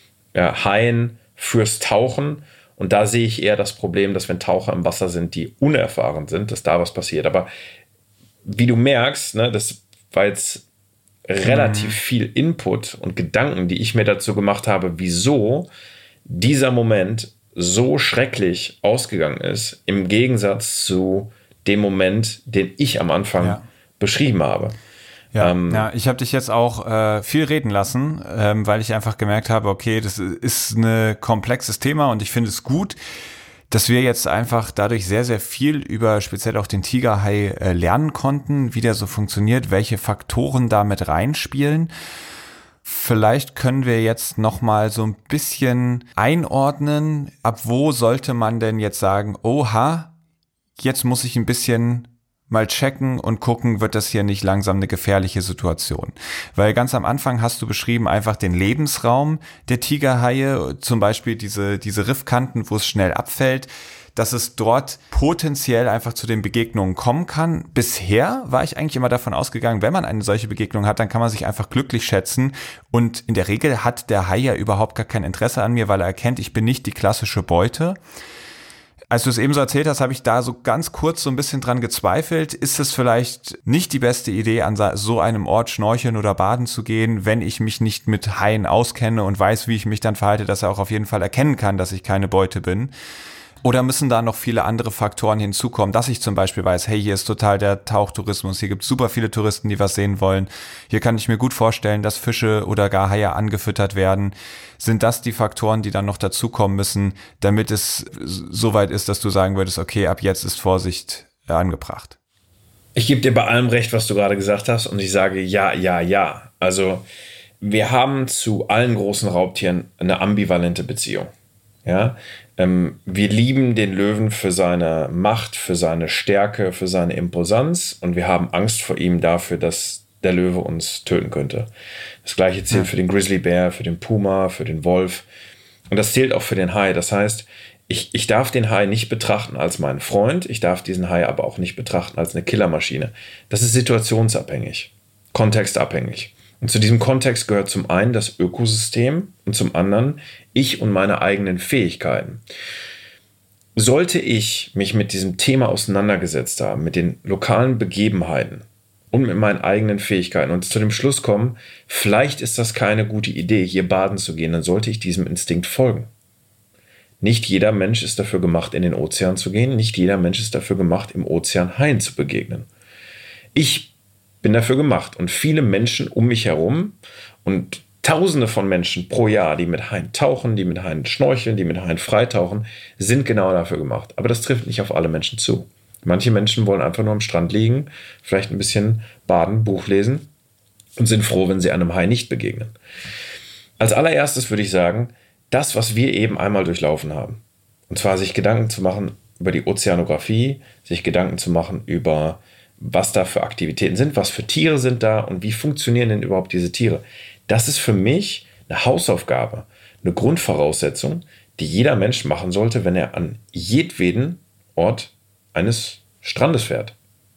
Haien fürs Tauchen. Und da sehe ich eher das Problem, dass wenn Taucher im Wasser sind, die unerfahren sind, dass da was passiert. Aber wie du merkst, ne, das war jetzt relativ viel Input und Gedanken, die ich mir dazu gemacht habe, wieso dieser Moment so schrecklich ausgegangen ist, im Gegensatz zu dem Moment, den ich am Anfang beschrieben habe. Ja, ich habe dich jetzt auch viel reden lassen, weil ich einfach gemerkt habe, okay, das ist ein komplexes Thema und ich finde es gut, dass wir jetzt einfach dadurch sehr, sehr viel über speziell auch den Tigerhai lernen konnten, wie der so funktioniert, welche Faktoren da mit reinspielen. Vielleicht können wir jetzt noch mal so ein bisschen einordnen, ab wo sollte man denn jetzt sagen, oha, jetzt muss ich ein bisschen mal checken und gucken, wird das hier nicht langsam eine gefährliche Situation. Weil ganz am Anfang hast du beschrieben einfach den Lebensraum der Tigerhaie, zum Beispiel diese Riffkanten, wo es schnell abfällt, dass es dort potenziell einfach zu den Begegnungen kommen kann. Bisher war ich eigentlich immer davon ausgegangen, wenn man eine solche Begegnung hat, dann kann man sich einfach glücklich schätzen. Und in der Regel hat der Hai ja überhaupt gar kein Interesse an mir, weil er erkennt, ich bin nicht die klassische Beute. Als du es eben so erzählt hast, habe ich da so ganz kurz so ein bisschen dran gezweifelt. Ist es vielleicht nicht die beste Idee, an so einem Ort schnorcheln oder baden zu gehen, wenn ich mich nicht mit Haien auskenne und weiß, wie ich mich dann verhalte, dass er auch auf jeden Fall erkennen kann, dass ich keine Beute bin? Oder müssen da noch viele andere Faktoren hinzukommen, dass ich zum Beispiel weiß, hey, hier ist total der Tauchtourismus, hier gibt es super viele Touristen, die was sehen wollen. Hier kann ich mir gut vorstellen, dass Fische oder gar Haie angefüttert werden. Sind das die Faktoren, die dann noch dazukommen müssen, damit es so weit ist, dass du sagen würdest, okay, ab jetzt ist Vorsicht angebracht? Ich gebe dir bei allem recht, was du gerade gesagt hast, und ich sage ja. Also wir haben zu allen großen Raubtieren eine ambivalente Beziehung. Ja, wir lieben den Löwen für seine Macht, für seine Stärke, für seine Imposanz, und wir haben Angst vor ihm dafür, dass der Löwe uns töten könnte. Das gleiche zählt für den Grizzlybär, für den Puma, für den Wolf, und das zählt auch für den Hai. Das heißt, ich darf den Hai nicht betrachten als meinen Freund, ich darf diesen Hai aber auch nicht betrachten als eine Killermaschine. Das ist situationsabhängig, kontextabhängig. Und zu diesem Kontext gehört zum einen das Ökosystem und zum anderen ich und meine eigenen Fähigkeiten. Sollte ich mich mit diesem Thema auseinandergesetzt haben, mit den lokalen Begebenheiten und mit meinen eigenen Fähigkeiten und zu dem Schluss kommen, vielleicht ist das keine gute Idee, hier baden zu gehen, dann sollte ich diesem Instinkt folgen. Nicht jeder Mensch ist dafür gemacht, in den Ozean zu gehen. Nicht jeder Mensch ist dafür gemacht, im Ozean Haien zu begegnen. Ich bin dafür gemacht, und viele Menschen um mich herum und Tausende von Menschen pro Jahr, die mit Haien tauchen, die mit Haien schnorcheln, die mit Haien freitauchen, sind genau dafür gemacht. Aber das trifft nicht auf alle Menschen zu. Manche Menschen wollen einfach nur am Strand liegen, vielleicht ein bisschen baden, Buch lesen und sind froh, wenn sie einem Hai nicht begegnen. Als allererstes würde ich sagen, das, was wir eben einmal durchlaufen haben, und zwar sich Gedanken zu machen über die Ozeanographie, sich Gedanken zu machen über was da für Aktivitäten sind, was für Tiere sind da und wie funktionieren denn überhaupt diese Tiere. Das ist für mich eine Hausaufgabe, eine Grundvoraussetzung, die jeder Mensch machen sollte, wenn er an jedweden Ort eines Strandes fährt.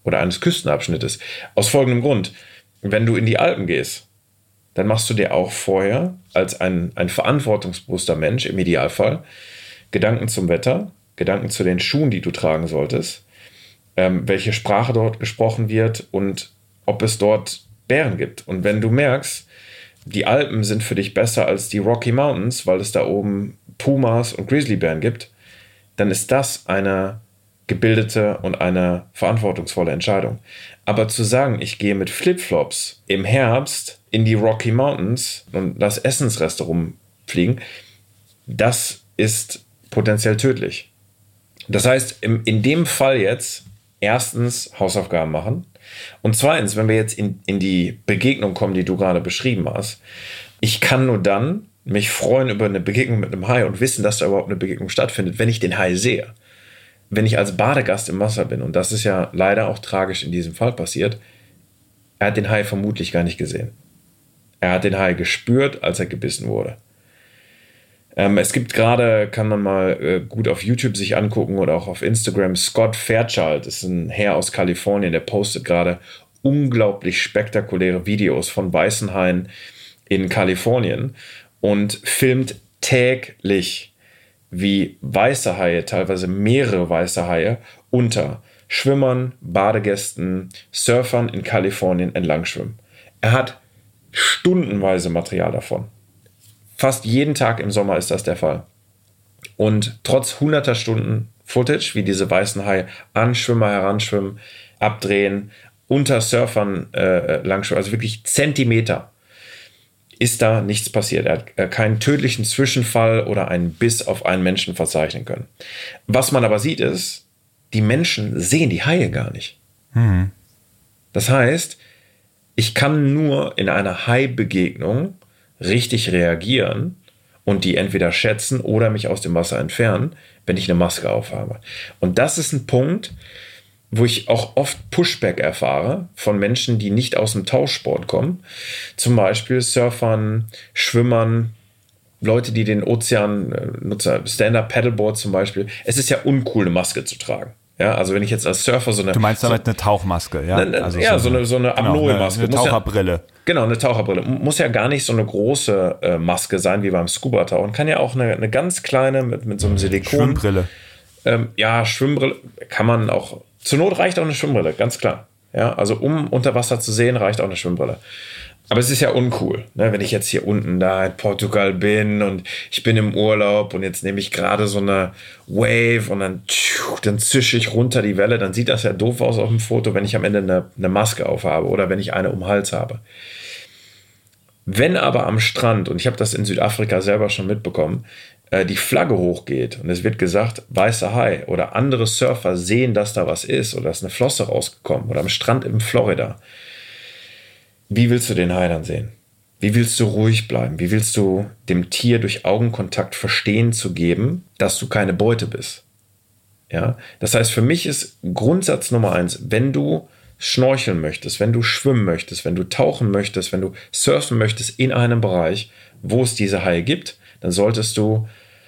oder eines Küstenabschnittes. Aus folgendem Grund. Wenn du in die Alpen gehst, dann machst du dir auch vorher als ein verantwortungsbewusster Mensch im Idealfall Gedanken zum Wetter, Gedanken zu den Schuhen, die du tragen solltest, welche Sprache dort gesprochen wird und ob es dort Bären gibt. Und wenn du merkst, die Alpen sind für dich besser als die Rocky Mountains, weil es da oben Pumas und Grizzlybären gibt, dann ist das eine gebildete und eine verantwortungsvolle Entscheidung. Aber zu sagen, ich gehe mit Flipflops im Herbst in die Rocky Mountains und lass Essensreste rumfliegen, das ist potenziell tödlich. Das heißt, in dem Fall jetzt erstens Hausaufgaben machen und zweitens, wenn wir jetzt in die Begegnung kommen, die du gerade beschrieben hast, ich kann nur dann mich freuen über eine Begegnung mit einem Hai und wissen, dass da überhaupt eine Begegnung stattfindet, wenn ich den Hai sehe. Wenn ich als Badegast im Wasser bin, und das ist ja leider auch tragisch in diesem Fall passiert, er hat den Hai vermutlich gar nicht gesehen. Er hat den Hai gespürt, als er gebissen wurde. Es gibt gerade, kann man mal gut auf YouTube sich angucken oder auch auf Instagram, Scott Fairchild, ist ein Herr aus Kalifornien, der postet gerade unglaublich spektakuläre Videos von weißen Haien in Kalifornien und filmt täglich, wie weiße Haie, teilweise mehrere weiße Haie, unter Schwimmern, Badegästen, Surfern in Kalifornien entlang schwimmen. Er hat stundenweise Material davon. Fast jeden Tag im Sommer ist das der Fall. Und trotz hunderter Stunden Footage, wie diese weißen Haie an Schwimmer heranschwimmen, abdrehen, unter Surfern langschwimmen, also wirklich Zentimeter, ist da nichts passiert. Er hat keinen tödlichen Zwischenfall oder einen Biss auf einen Menschen verzeichnen können. Was man aber sieht ist, die Menschen sehen die Haie gar nicht. Das heißt, ich kann nur in einer Hai-Begegnung richtig reagieren und die entweder schätzen oder mich aus dem Wasser entfernen, wenn ich eine Maske aufhabe. Und das ist ein Punkt, wo ich auch oft Pushback erfahre von Menschen, die nicht aus dem Tauchsport kommen. Zum Beispiel Surfern, Schwimmern, Leute, die den Ozean nutzen, Stand-Up-Paddleboard zum Beispiel. Es ist ja uncool, eine Maske zu tragen. Ja, also wenn ich jetzt als Surfer so eine... Du meinst damit eine Tauchmaske, ja? So eine Apnoe-Maske. Eine Taucherbrille. Genau, eine Taucherbrille. Muss ja gar nicht so eine große Maske sein wie beim Scuba-Tauchen. Kann ja auch eine ganz kleine mit so einem Silikon... Schwimmbrille. Schwimmbrille kann man auch... Zur Not reicht auch eine Schwimmbrille, ganz klar. Ja, also um unter Wasser zu sehen, reicht auch eine Schwimmbrille. Aber es ist ja uncool, ne? Wenn ich jetzt hier unten da in Portugal bin und ich bin im Urlaub und jetzt nehme ich gerade so eine Wave und dann zische ich runter die Welle, dann sieht das ja doof aus auf dem Foto, wenn ich am Ende eine Maske aufhabe oder wenn ich eine um den Hals habe. Wenn aber am Strand, und ich habe das in Südafrika selber schon mitbekommen, die Flagge hochgeht und es wird gesagt, weißer Hai oder andere Surfer sehen, dass da was ist oder dass eine Flosse rausgekommen oder am Strand in Florida. Wie willst du den Hai dann sehen? Wie willst du ruhig bleiben? Wie willst du dem Tier durch Augenkontakt verstehen zu geben, dass du keine Beute bist? Ja? Das heißt, für mich ist Grundsatz Nummer 1, wenn du schnorcheln möchtest, wenn du schwimmen möchtest, wenn du tauchen möchtest, wenn du surfen möchtest in einem Bereich, wo es diese Haie gibt, dann solltest du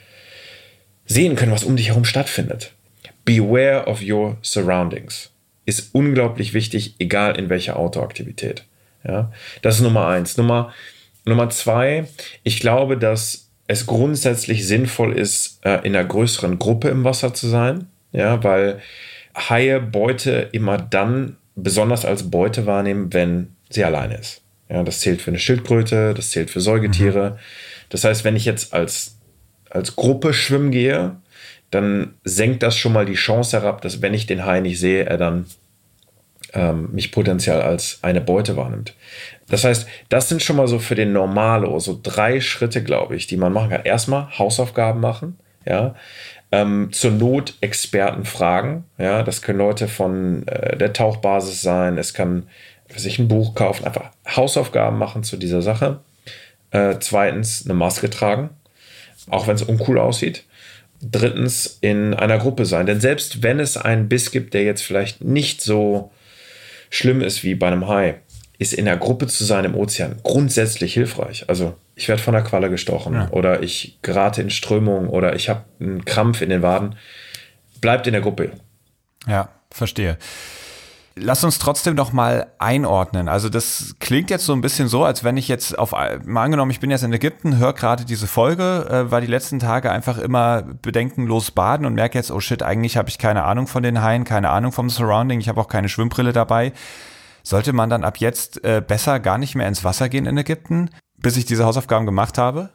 sehen können, was um dich herum stattfindet. Beware of your surroundings ist unglaublich wichtig, egal in welcher Outdoor-Aktivität. Ja, das ist Nummer 1. Nummer 2, ich glaube, dass es grundsätzlich sinnvoll ist, in einer größeren Gruppe im Wasser zu sein, ja, weil Haie Beute immer dann besonders als Beute wahrnehmen, wenn sie alleine ist. Ja, das zählt für eine Schildkröte, das zählt für Säugetiere. Das heißt, wenn ich jetzt als Gruppe schwimmen gehe, dann senkt das schon mal die Chance herab, dass wenn ich den Hai nicht sehe, er dann mich potenziell als eine Beute wahrnimmt. Das heißt, das sind schon mal so für den Normalo so 3 Schritte, glaube ich, die man machen kann. Erstmal Hausaufgaben machen, ja. Zur Not Experten fragen, ja. Das können Leute von der Tauchbasis sein, es kann sich ein Buch kaufen, einfach Hausaufgaben machen zu dieser Sache. Zweitens eine Maske tragen, auch wenn es uncool aussieht. Drittens in einer Gruppe sein, denn selbst wenn es einen Biss gibt, der jetzt vielleicht nicht so schlimm ist wie bei einem Hai, ist in der Gruppe zu sein im Ozean grundsätzlich hilfreich. Also ich werde von der Qualle gestochen oder ich gerate in Strömung oder ich habe einen Krampf in den Waden. Bleibt in der Gruppe. Ja, verstehe. Lass uns trotzdem noch mal einordnen. Also das klingt jetzt so ein bisschen so, als wenn ich jetzt mal angenommen, ich bin jetzt in Ägypten, höre gerade diese Folge, war die letzten Tage einfach immer bedenkenlos baden und merke jetzt, oh shit, eigentlich habe ich keine Ahnung von den Haien, keine Ahnung vom Surrounding, ich habe auch keine Schwimmbrille dabei. Sollte man dann ab jetzt besser gar nicht mehr ins Wasser gehen in Ägypten, bis ich diese Hausaufgaben gemacht habe?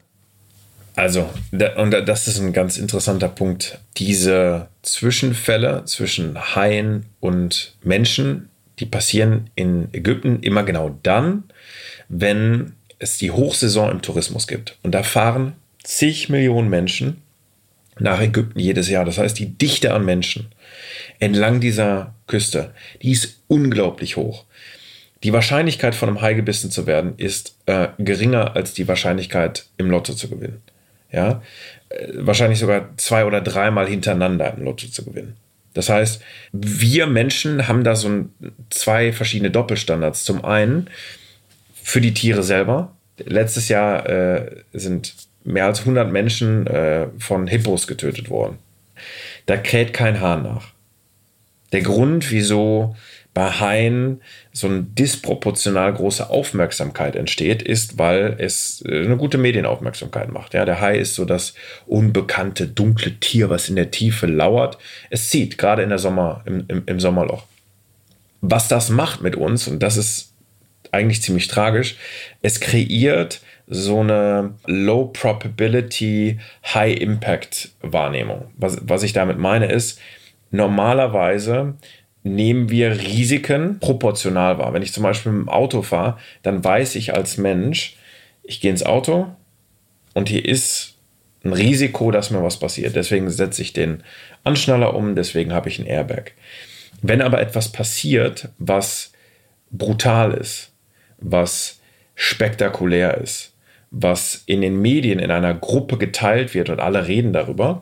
Also, und das ist ein ganz interessanter Punkt. Diese Zwischenfälle zwischen Haien und Menschen, die passieren in Ägypten immer genau dann, wenn es die Hochsaison im Tourismus gibt. Und da fahren zig Millionen Menschen nach Ägypten jedes Jahr. Das heißt, die Dichte an Menschen entlang dieser Küste, die ist unglaublich hoch. Die Wahrscheinlichkeit, von einem Hai gebissen zu werden, ist geringer als die Wahrscheinlichkeit, im Lotto zu gewinnen. Ja, wahrscheinlich sogar 2- oder 3-mal hintereinander im Lotto zu gewinnen. Das heißt, wir Menschen haben da so zwei verschiedene Doppelstandards. Zum einen für die Tiere selber. Letztes Jahr sind mehr als 100 Menschen von Hippos getötet worden. Da kräht kein Hahn nach. Der Grund, wieso bei Haien so eine disproportional große Aufmerksamkeit entsteht, ist, weil es eine gute Medienaufmerksamkeit macht. Ja, der Hai ist so das unbekannte, dunkle Tier, was in der Tiefe lauert. Es zieht, gerade in der im Sommerloch. Was das macht mit uns, und das ist eigentlich ziemlich tragisch, es kreiert so eine Low-Probability, High-Impact-Wahrnehmung. Was ich damit meine ist, normalerweise nehmen wir Risiken proportional wahr. Wenn ich zum Beispiel mit dem Auto fahre, dann weiß ich als Mensch, ich gehe ins Auto und hier ist ein Risiko, dass mir was passiert. Deswegen setze ich den Anschnaller um, deswegen habe ich ein Airbag. Wenn aber etwas passiert, was brutal ist, was spektakulär ist, was in den Medien in einer Gruppe geteilt wird und alle reden darüber,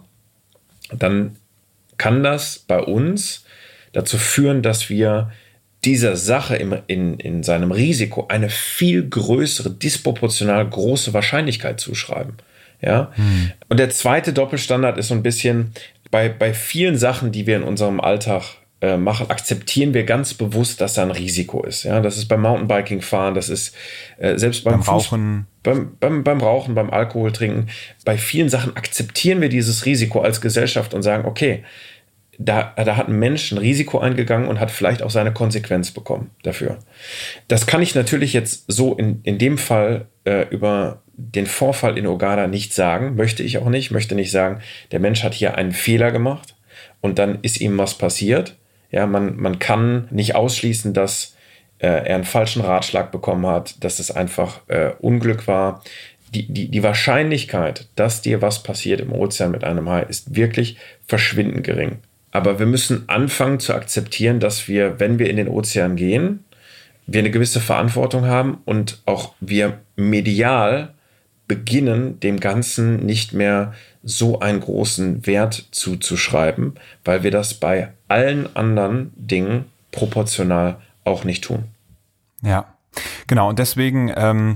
dann kann das bei uns dazu führen, dass wir dieser Sache in seinem Risiko eine viel größere, disproportional große Wahrscheinlichkeit zuschreiben. Ja? Und der zweite Doppelstandard ist so ein bisschen, bei vielen Sachen, die wir in unserem Alltag machen, akzeptieren wir ganz bewusst, dass da ein Risiko ist. Ja? Das ist beim Mountainbiking fahren, das ist selbst beim Rauchen. Beim Rauchen, beim Alkohol trinken. Bei vielen Sachen akzeptieren wir dieses Risiko als Gesellschaft und sagen, okay, da hat ein Mensch ein Risiko eingegangen und hat vielleicht auch seine Konsequenz bekommen dafür. Das kann ich natürlich jetzt so in dem Fall über den Vorfall in Hurghada nicht sagen, möchte ich auch nicht, möchte nicht sagen, der Mensch hat hier einen Fehler gemacht und dann ist ihm was passiert. Ja, man kann nicht ausschließen, dass er einen falschen Ratschlag bekommen hat, dass es einfach Unglück war. Die Wahrscheinlichkeit, dass dir was passiert im Ozean mit einem Hai, ist wirklich verschwindend gering. Aber wir müssen anfangen zu akzeptieren, dass wir, wenn wir in den Ozean gehen, wir eine gewisse Verantwortung haben und auch wir medial beginnen, dem Ganzen nicht mehr so einen großen Wert zuzuschreiben, weil wir das bei allen anderen Dingen proportional auch nicht tun. Ja, genau. Und deswegen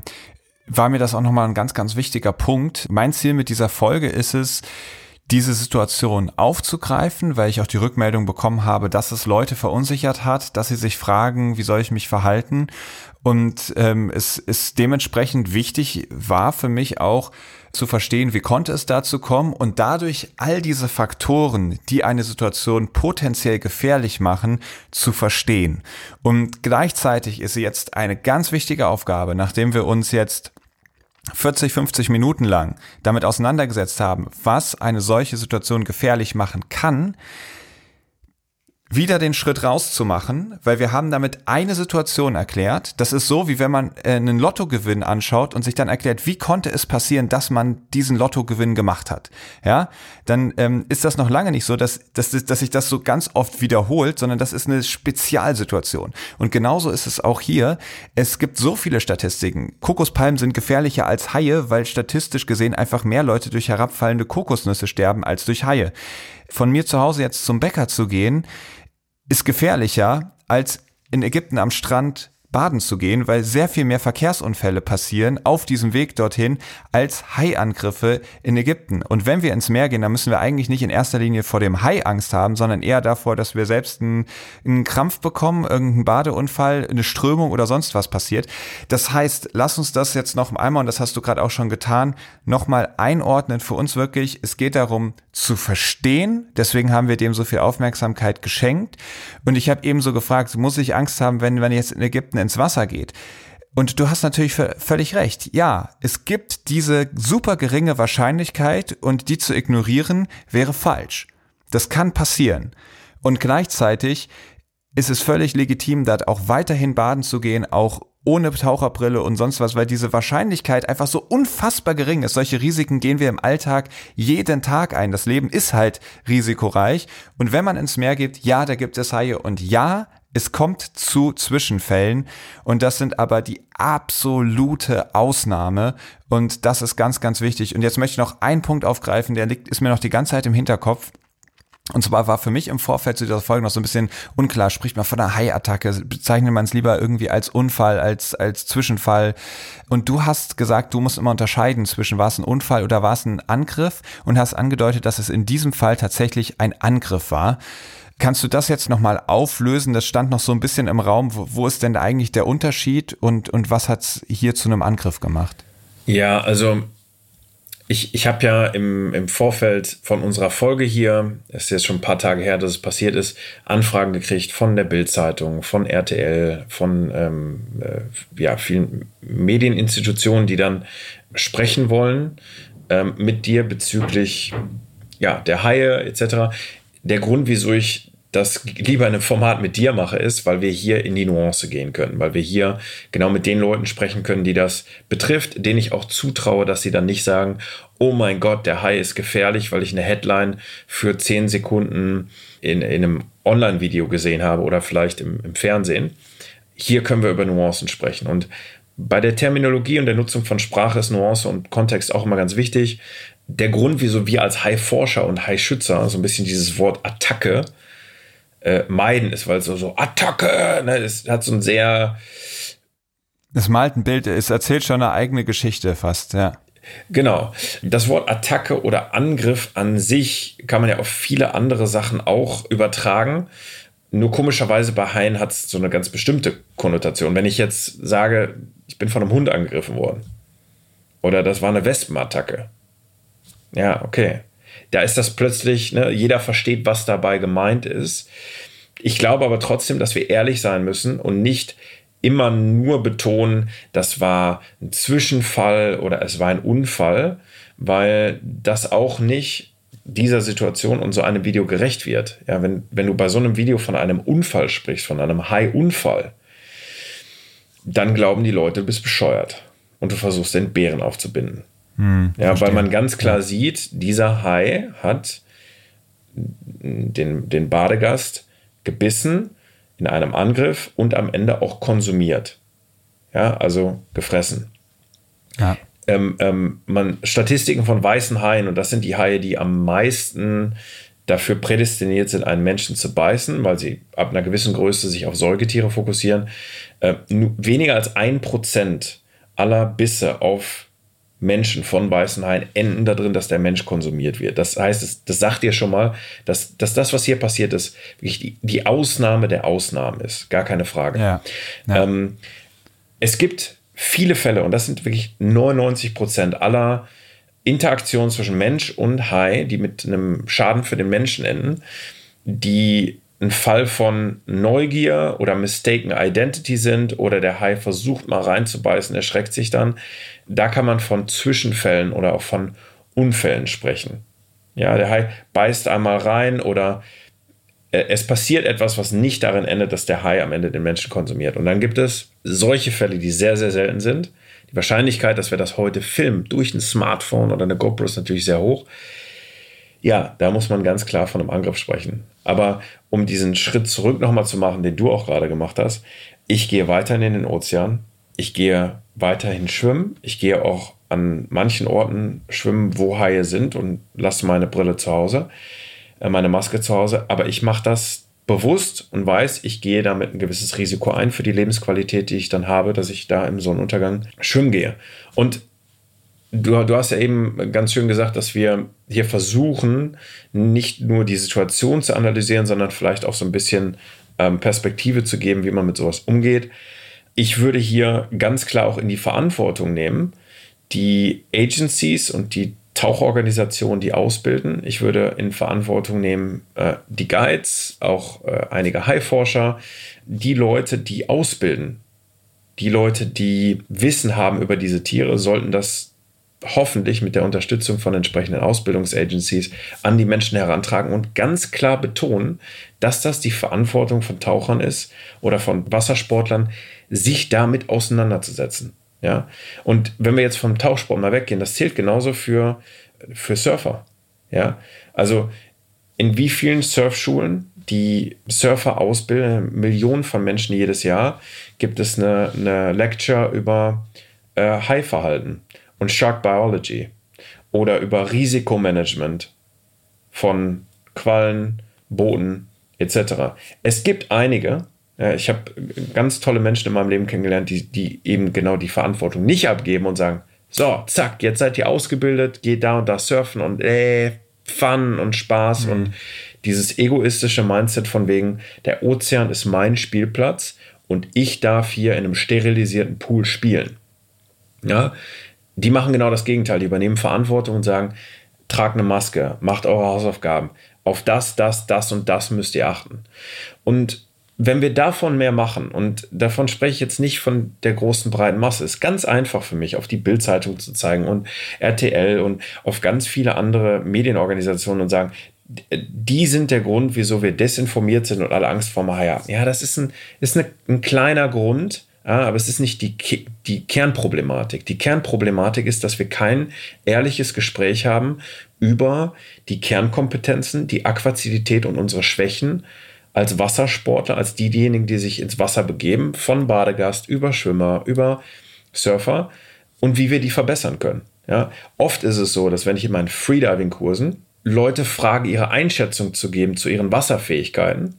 war mir das auch nochmal ein ganz, ganz wichtiger Punkt. Mein Ziel mit dieser Folge ist es, diese Situation aufzugreifen, weil ich auch die Rückmeldung bekommen habe, dass es Leute verunsichert hat, dass sie sich fragen, wie soll ich mich verhalten? Und es ist dementsprechend wichtig war für mich auch zu verstehen, wie konnte es dazu kommen und dadurch all diese Faktoren, die eine Situation potenziell gefährlich machen, zu verstehen. Und gleichzeitig ist jetzt eine ganz wichtige Aufgabe, nachdem wir uns jetzt 40, 50 Minuten lang damit auseinandergesetzt haben, was eine solche Situation gefährlich machen kann, wieder den Schritt rauszumachen, weil wir haben damit eine Situation erklärt. Das ist so, wie wenn man einen Lottogewinn anschaut und sich dann erklärt, wie konnte es passieren, dass man diesen Lottogewinn gemacht hat. Ja, dann ist das noch lange nicht so, dass sich das so ganz oft wiederholt, sondern das ist eine Spezialsituation. Und genauso ist es auch hier. Es gibt so viele Statistiken. Kokospalmen sind gefährlicher als Haie, weil statistisch gesehen einfach mehr Leute durch herabfallende Kokosnüsse sterben als durch Haie. Von mir zu Hause jetzt zum Bäcker zu gehen, ist gefährlicher, als in Ägypten am Strand baden zu gehen, weil sehr viel mehr Verkehrsunfälle passieren auf diesem Weg dorthin als Haiangriffe in Ägypten. Und wenn wir ins Meer gehen, dann müssen wir eigentlich nicht in erster Linie vor dem Hai Angst haben, sondern eher davor, dass wir selbst einen Krampf bekommen, irgendeinen Badeunfall, eine Strömung oder sonst was passiert. Das heißt, lass uns das jetzt noch einmal, und das hast du gerade auch schon getan, nochmal einordnen für uns wirklich. Es geht darum zu verstehen, deswegen haben wir dem so viel Aufmerksamkeit geschenkt. Und ich habe eben so gefragt, muss ich Angst haben, wenn jetzt in Ägypten ins Wasser geht? Und du hast natürlich völlig recht. Ja, es gibt diese super geringe Wahrscheinlichkeit und die zu ignorieren wäre falsch. Das kann passieren. Und gleichzeitig ist es völlig legitim, dort auch weiterhin baden zu gehen, auch ohne Taucherbrille und sonst was, weil diese Wahrscheinlichkeit einfach so unfassbar gering ist. Solche Risiken gehen wir im Alltag jeden Tag ein. Das Leben ist halt risikoreich. Und wenn man ins Meer geht, ja, da gibt es Haie und ja, es kommt zu Zwischenfällen und das sind aber die absolute Ausnahme und das ist ganz, ganz wichtig. Und jetzt möchte ich noch einen Punkt aufgreifen, ist mir noch die ganze Zeit im Hinterkopf. Und zwar war für mich im Vorfeld zu dieser Folge noch so ein bisschen unklar, spricht man von einer Haiattacke, bezeichnet man es lieber irgendwie als Unfall, als Zwischenfall. Und du hast gesagt, du musst immer unterscheiden zwischen war es ein Unfall oder war es ein Angriff und hast angedeutet, dass es in diesem Fall tatsächlich ein Angriff war. Kannst du das jetzt nochmal auflösen? Das stand noch so ein bisschen im Raum. Wo ist denn eigentlich der Unterschied und was hat es hier zu einem Angriff gemacht? Ja, also ich habe ja im Vorfeld von unserer Folge hier, es ist jetzt schon ein paar Tage her, dass es passiert ist, Anfragen gekriegt von der Bild-Zeitung, von RTL, von vielen Medieninstitutionen, die dann sprechen wollen mit dir bezüglich der Haie etc. Der Grund, wieso ich das lieber in einem Format mit dir mache, ist, weil wir hier in die Nuance gehen können, weil wir hier genau mit den Leuten sprechen können, die das betrifft, denen ich auch zutraue, dass sie dann nicht sagen, oh mein Gott, der Hai ist gefährlich, weil ich eine Headline für 10 Sekunden in einem Online-Video gesehen habe oder vielleicht im Fernsehen. Hier können wir über Nuancen sprechen und bei der Terminologie und der Nutzung von Sprache ist Nuance und Kontext auch immer ganz wichtig. Der Grund, wieso wir als Hai-Forscher und Hai-Schützer so ein bisschen dieses Wort Attacke meiden, ist, weil es so Attacke, ne, es hat so ein sehr... Es malt ein Bild, es erzählt schon eine eigene Geschichte fast, ja. Genau. Das Wort Attacke oder Angriff an sich kann man ja auf viele andere Sachen auch übertragen. Nur komischerweise bei Haien hat es so eine ganz bestimmte Konnotation. Wenn ich jetzt sage, ich bin von einem Hund angegriffen worden oder das war eine Wespenattacke, ja, okay. Da ist das plötzlich, ne, jeder versteht, was dabei gemeint ist. Ich glaube aber trotzdem, dass wir ehrlich sein müssen und nicht immer nur betonen, das war ein Zwischenfall oder es war ein Unfall, weil das auch nicht dieser Situation und so einem Video gerecht wird. Ja, wenn du bei so einem Video von einem Unfall sprichst, von einem Hai-Unfall, dann glauben die Leute, du bist bescheuert und du versuchst, den Bären aufzubinden. Weil man ganz klar sieht, dieser Hai hat den Badegast gebissen in einem Angriff und am Ende auch konsumiert. Ja, also gefressen. Ja. Statistiken von weißen Haien, und das sind die Haie, die am meisten dafür prädestiniert sind, einen Menschen zu beißen, weil sie ab einer gewissen Größe sich auf Säugetiere fokussieren. Weniger als 1% aller Bisse auf Menschen von weißen Haien enden darin, dass der Mensch konsumiert wird. Das heißt, das sagt dir schon mal, dass das, was hier passiert ist, wirklich die Ausnahme der Ausnahmen ist. Gar keine Frage. Ja. Es gibt viele Fälle, und das sind wirklich 99% aller Interaktionen zwischen Mensch und Hai, die mit einem Schaden für den Menschen enden, die ein Fall von Neugier oder mistaken Identity sind oder der Hai versucht mal reinzubeißen, erschreckt sich dann. Da kann man von Zwischenfällen oder auch von Unfällen sprechen. Ja, der Hai beißt einmal rein oder es passiert etwas, was nicht darin endet, dass der Hai am Ende den Menschen konsumiert. Und dann gibt es solche Fälle, die sehr, sehr selten sind. Die Wahrscheinlichkeit, dass wir das heute filmen durch ein Smartphone oder eine GoPro ist natürlich sehr hoch. Ja, da muss man ganz klar von einem Angriff sprechen. Aber um diesen Schritt zurück nochmal zu machen, den du auch gerade gemacht hast, ich gehe weiterhin in den Ozean, ich gehe weiterhin schwimmen, ich gehe auch an manchen Orten schwimmen, wo Haie sind und lasse meine Brille zu Hause, meine Maske zu Hause, aber ich mache das bewusst und weiß, ich gehe damit ein gewisses Risiko ein für die Lebensqualität, die ich dann habe, dass ich da im Sonnenuntergang schwimmen gehe. Und du hast ja eben ganz schön gesagt, dass wir hier versuchen, nicht nur die Situation zu analysieren, sondern vielleicht auch so ein bisschen Perspektive zu geben, wie man mit sowas umgeht. Ich würde hier ganz klar auch in die Verantwortung nehmen, die Agencies und die Tauchorganisationen, die ausbilden. Ich würde in Verantwortung nehmen die Guides, auch einige Haiforscher, die Leute, die ausbilden. Die Leute, die Wissen haben über diese Tiere, sollten das hoffentlich mit der Unterstützung von entsprechenden Ausbildungsagencies an die Menschen herantragen und ganz klar betonen, dass das die Verantwortung von Tauchern ist oder von Wassersportlern, sich damit auseinanderzusetzen. Ja? Und wenn wir jetzt vom Tauchsport mal weggehen, das zählt genauso für Surfer. Ja? Also in wie vielen Surfschulen, die Surfer ausbilden, Millionen von Menschen jedes Jahr, gibt es eine Lecture über Haiverhalten und Shark Biology oder über Risikomanagement von Quallen, Booten etc. Es gibt einige, ich habe ganz tolle Menschen in meinem Leben kennengelernt, die eben genau die Verantwortung nicht abgeben und sagen, so, zack, jetzt seid ihr ausgebildet, geht da und da surfen und Fun und Spaß und dieses egoistische Mindset von wegen, der Ozean ist mein Spielplatz und ich darf hier in einem sterilisierten Pool spielen. Ja, die machen genau das Gegenteil. Die übernehmen Verantwortung und sagen, tragt eine Maske, macht eure Hausaufgaben. Auf das und das müsst ihr achten. Und wenn wir davon mehr machen, und davon spreche ich jetzt nicht von der großen breiten Masse, ist ganz einfach für mich, auf die Bild-Zeitung zu zeigen und RTL und auf ganz viele andere Medienorganisationen und sagen, die sind der Grund, wieso wir desinformiert sind und alle Angst vor dem Hai haben. Ja, das ist ein kleiner Grund, ja, aber es ist nicht die Kernproblematik. Die Kernproblematik ist, dass wir kein ehrliches Gespräch haben über die Kernkompetenzen, die Aquazität und unsere Schwächen als Wassersportler, als diejenigen, die sich ins Wasser begeben, von Badegast über Schwimmer, über Surfer und wie wir die verbessern können. Ja, oft ist es so, dass wenn ich in meinen Freediving-Kursen Leute frage, ihre Einschätzung zu geben zu ihren Wasserfähigkeiten,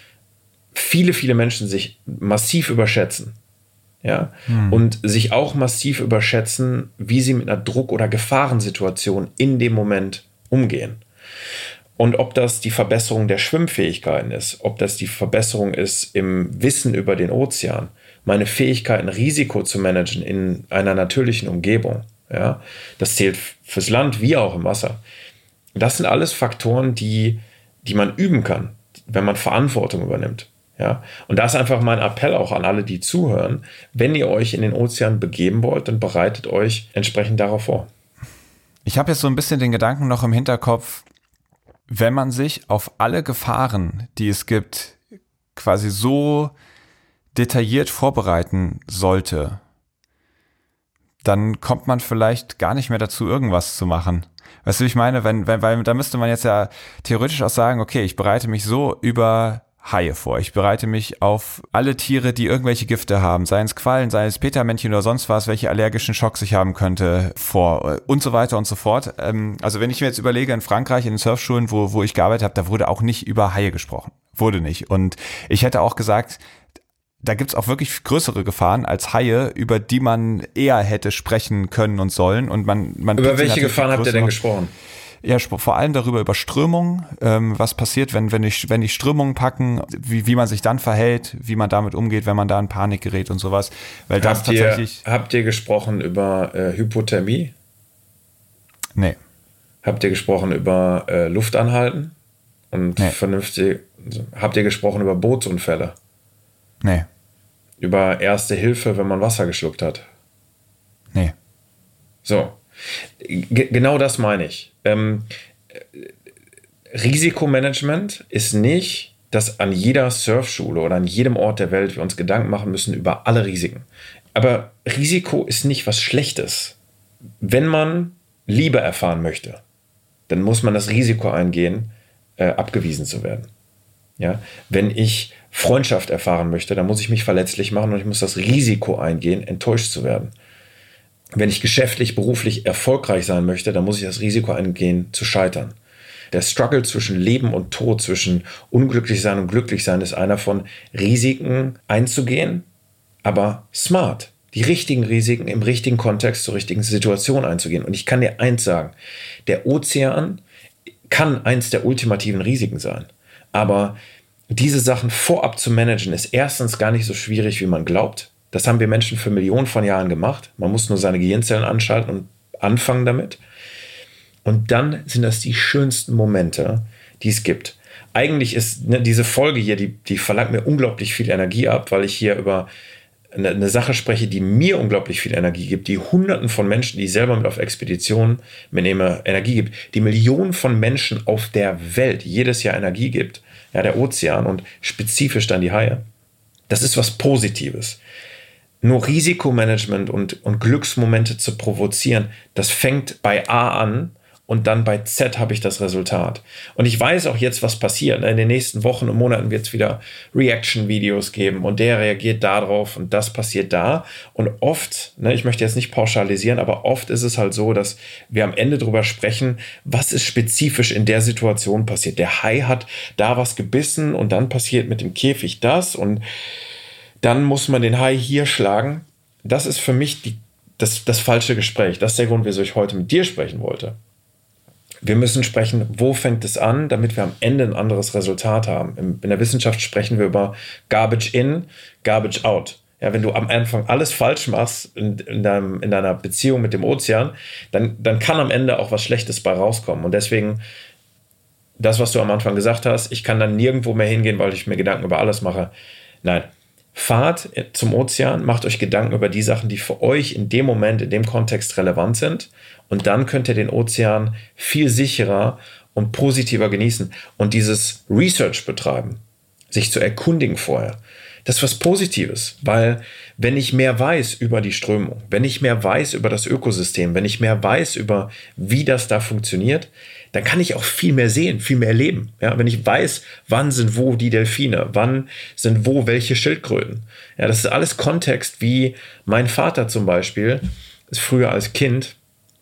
viele Menschen sich massiv überschätzen. Ja? Und sich auch massiv überschätzen, wie sie mit einer Druck- oder Gefahrensituation in dem Moment umgehen. Und ob das die Verbesserung der Schwimmfähigkeiten ist, ob das die Verbesserung ist im Wissen über den Ozean, meine Fähigkeit, ein Risiko zu managen in einer natürlichen Umgebung, ja? Das zählt fürs Land wie auch im Wasser. Das sind alles Faktoren, die man üben kann, wenn man Verantwortung übernimmt. Ja? Und da ist einfach mein Appell auch an alle, die zuhören, wenn ihr euch in den Ozean begeben wollt, dann bereitet euch entsprechend darauf vor. Ich habe jetzt so ein bisschen den Gedanken noch im Hinterkopf, wenn man sich auf alle Gefahren, die es gibt, quasi so detailliert vorbereiten sollte, dann kommt man vielleicht gar nicht mehr dazu, irgendwas zu machen. Weißt du, ich meine, weil da müsste man jetzt ja theoretisch auch sagen, okay, ich bereite mich so über Haie vor. Ich bereite mich auf alle Tiere, die irgendwelche Gifte haben, seien es Quallen, seien es Petermännchen oder sonst was, welche allergischen Schocks ich haben könnte, vor und so weiter und so fort. Also wenn ich mir jetzt überlege, in Frankreich, in den Surfschulen, wo ich gearbeitet habe, da wurde auch nicht über Haie gesprochen. Wurde nicht. Und ich hätte auch gesagt, da gibt's auch wirklich größere Gefahren als Haie, über die man eher hätte sprechen können und sollen. Und man über welche Gefahren habt ihr denn gesprochen? Ja, vor allem darüber über Strömungen, was passiert, wenn die Strömungen packen, wie man sich dann verhält, wie man damit umgeht, wenn man da in Panik gerät und sowas. Weil das tatsächlich. Habt ihr gesprochen über Hypothermie? Nee. Habt ihr gesprochen über Luftanhalten? Und nee. Vernünftig. Habt ihr gesprochen über Bootsunfälle? Nee. Über Erste Hilfe, wenn man Wasser geschluckt hat? Nee. So. Genau das meine ich. Risikomanagement ist nicht, dass an jeder Surfschule oder an jedem Ort der Welt wir uns Gedanken machen müssen über alle Risiken. Aber Risiko ist nicht was Schlechtes. Wenn man Liebe erfahren möchte, dann muss man das Risiko eingehen, abgewiesen zu werden. Ja? Wenn ich Freundschaft erfahren möchte, dann muss ich mich verletzlich machen und ich muss das Risiko eingehen, enttäuscht zu werden. Wenn ich geschäftlich, beruflich erfolgreich sein möchte, dann muss ich das Risiko eingehen, zu scheitern. Der Struggle zwischen Leben und Tod, zwischen unglücklich sein und glücklich sein, ist einer von Risiken einzugehen, aber smart. Die richtigen Risiken im richtigen Kontext zur richtigen Situation einzugehen. Und ich kann dir eins sagen, der Ozean kann eins der ultimativen Risiken sein. Aber diese Sachen vorab zu managen, ist erstens gar nicht so schwierig, wie man glaubt. Das haben wir Menschen für Millionen von Jahren gemacht. Man muss nur seine Gehirnzellen anschalten und anfangen damit. Und dann sind das die schönsten Momente, die es gibt. Eigentlich ist diese Folge hier, die verlangt mir unglaublich viel Energie ab, weil ich hier über eine Sache spreche, die mir unglaublich viel Energie gibt, die Hunderten von Menschen, die ich selber mit auf Expeditionen mitnehme, Energie gibt, die Millionen von Menschen auf der Welt jedes Jahr Energie gibt, ja, der Ozean und spezifisch dann die Haie. Das ist was Positives. Nur Risikomanagement und Glücksmomente zu provozieren, das fängt bei A an und dann bei Z habe ich das Resultat. Und ich weiß auch jetzt, was passiert. In den nächsten Wochen und Monaten wird es wieder Reaction-Videos geben und der reagiert darauf und das passiert da. Und oft, ich möchte jetzt nicht pauschalisieren, aber oft ist es halt so, dass wir am Ende darüber sprechen, was ist spezifisch in der Situation passiert. Der Hai hat da was gebissen und dann passiert mit dem Käfig das und dann muss man den Hai hier schlagen. Das ist für mich das falsche Gespräch. Das ist der Grund, wieso ich heute mit dir sprechen wollte. Wir müssen sprechen, wo fängt es an, damit wir am Ende ein anderes Resultat haben. In der Wissenschaft sprechen wir über Garbage in, Garbage out. Ja, wenn du am Anfang alles falsch machst in deiner Beziehung mit dem Ozean, dann kann am Ende auch was Schlechtes bei rauskommen. Und deswegen, das, was du am Anfang gesagt hast, ich kann dann nirgendwo mehr hingehen, weil ich mir Gedanken über alles mache. Nein, fahrt zum Ozean, macht euch Gedanken über die Sachen, die für euch in dem Moment, in dem Kontext relevant sind. Und dann könnt ihr den Ozean viel sicherer und positiver genießen. Und dieses Research betreiben, sich zu erkundigen vorher, das ist was Positives. Weil wenn ich mehr weiß über die Strömung, wenn ich mehr weiß über das Ökosystem, wenn ich mehr weiß über wie das da funktioniert, dann kann ich auch viel mehr sehen, viel mehr erleben. Ja, wenn ich weiß, wann sind wo die Delfine, wann sind wo welche Schildkröten. Ja, das ist alles Kontext, wie mein Vater zum Beispiel ist früher als Kind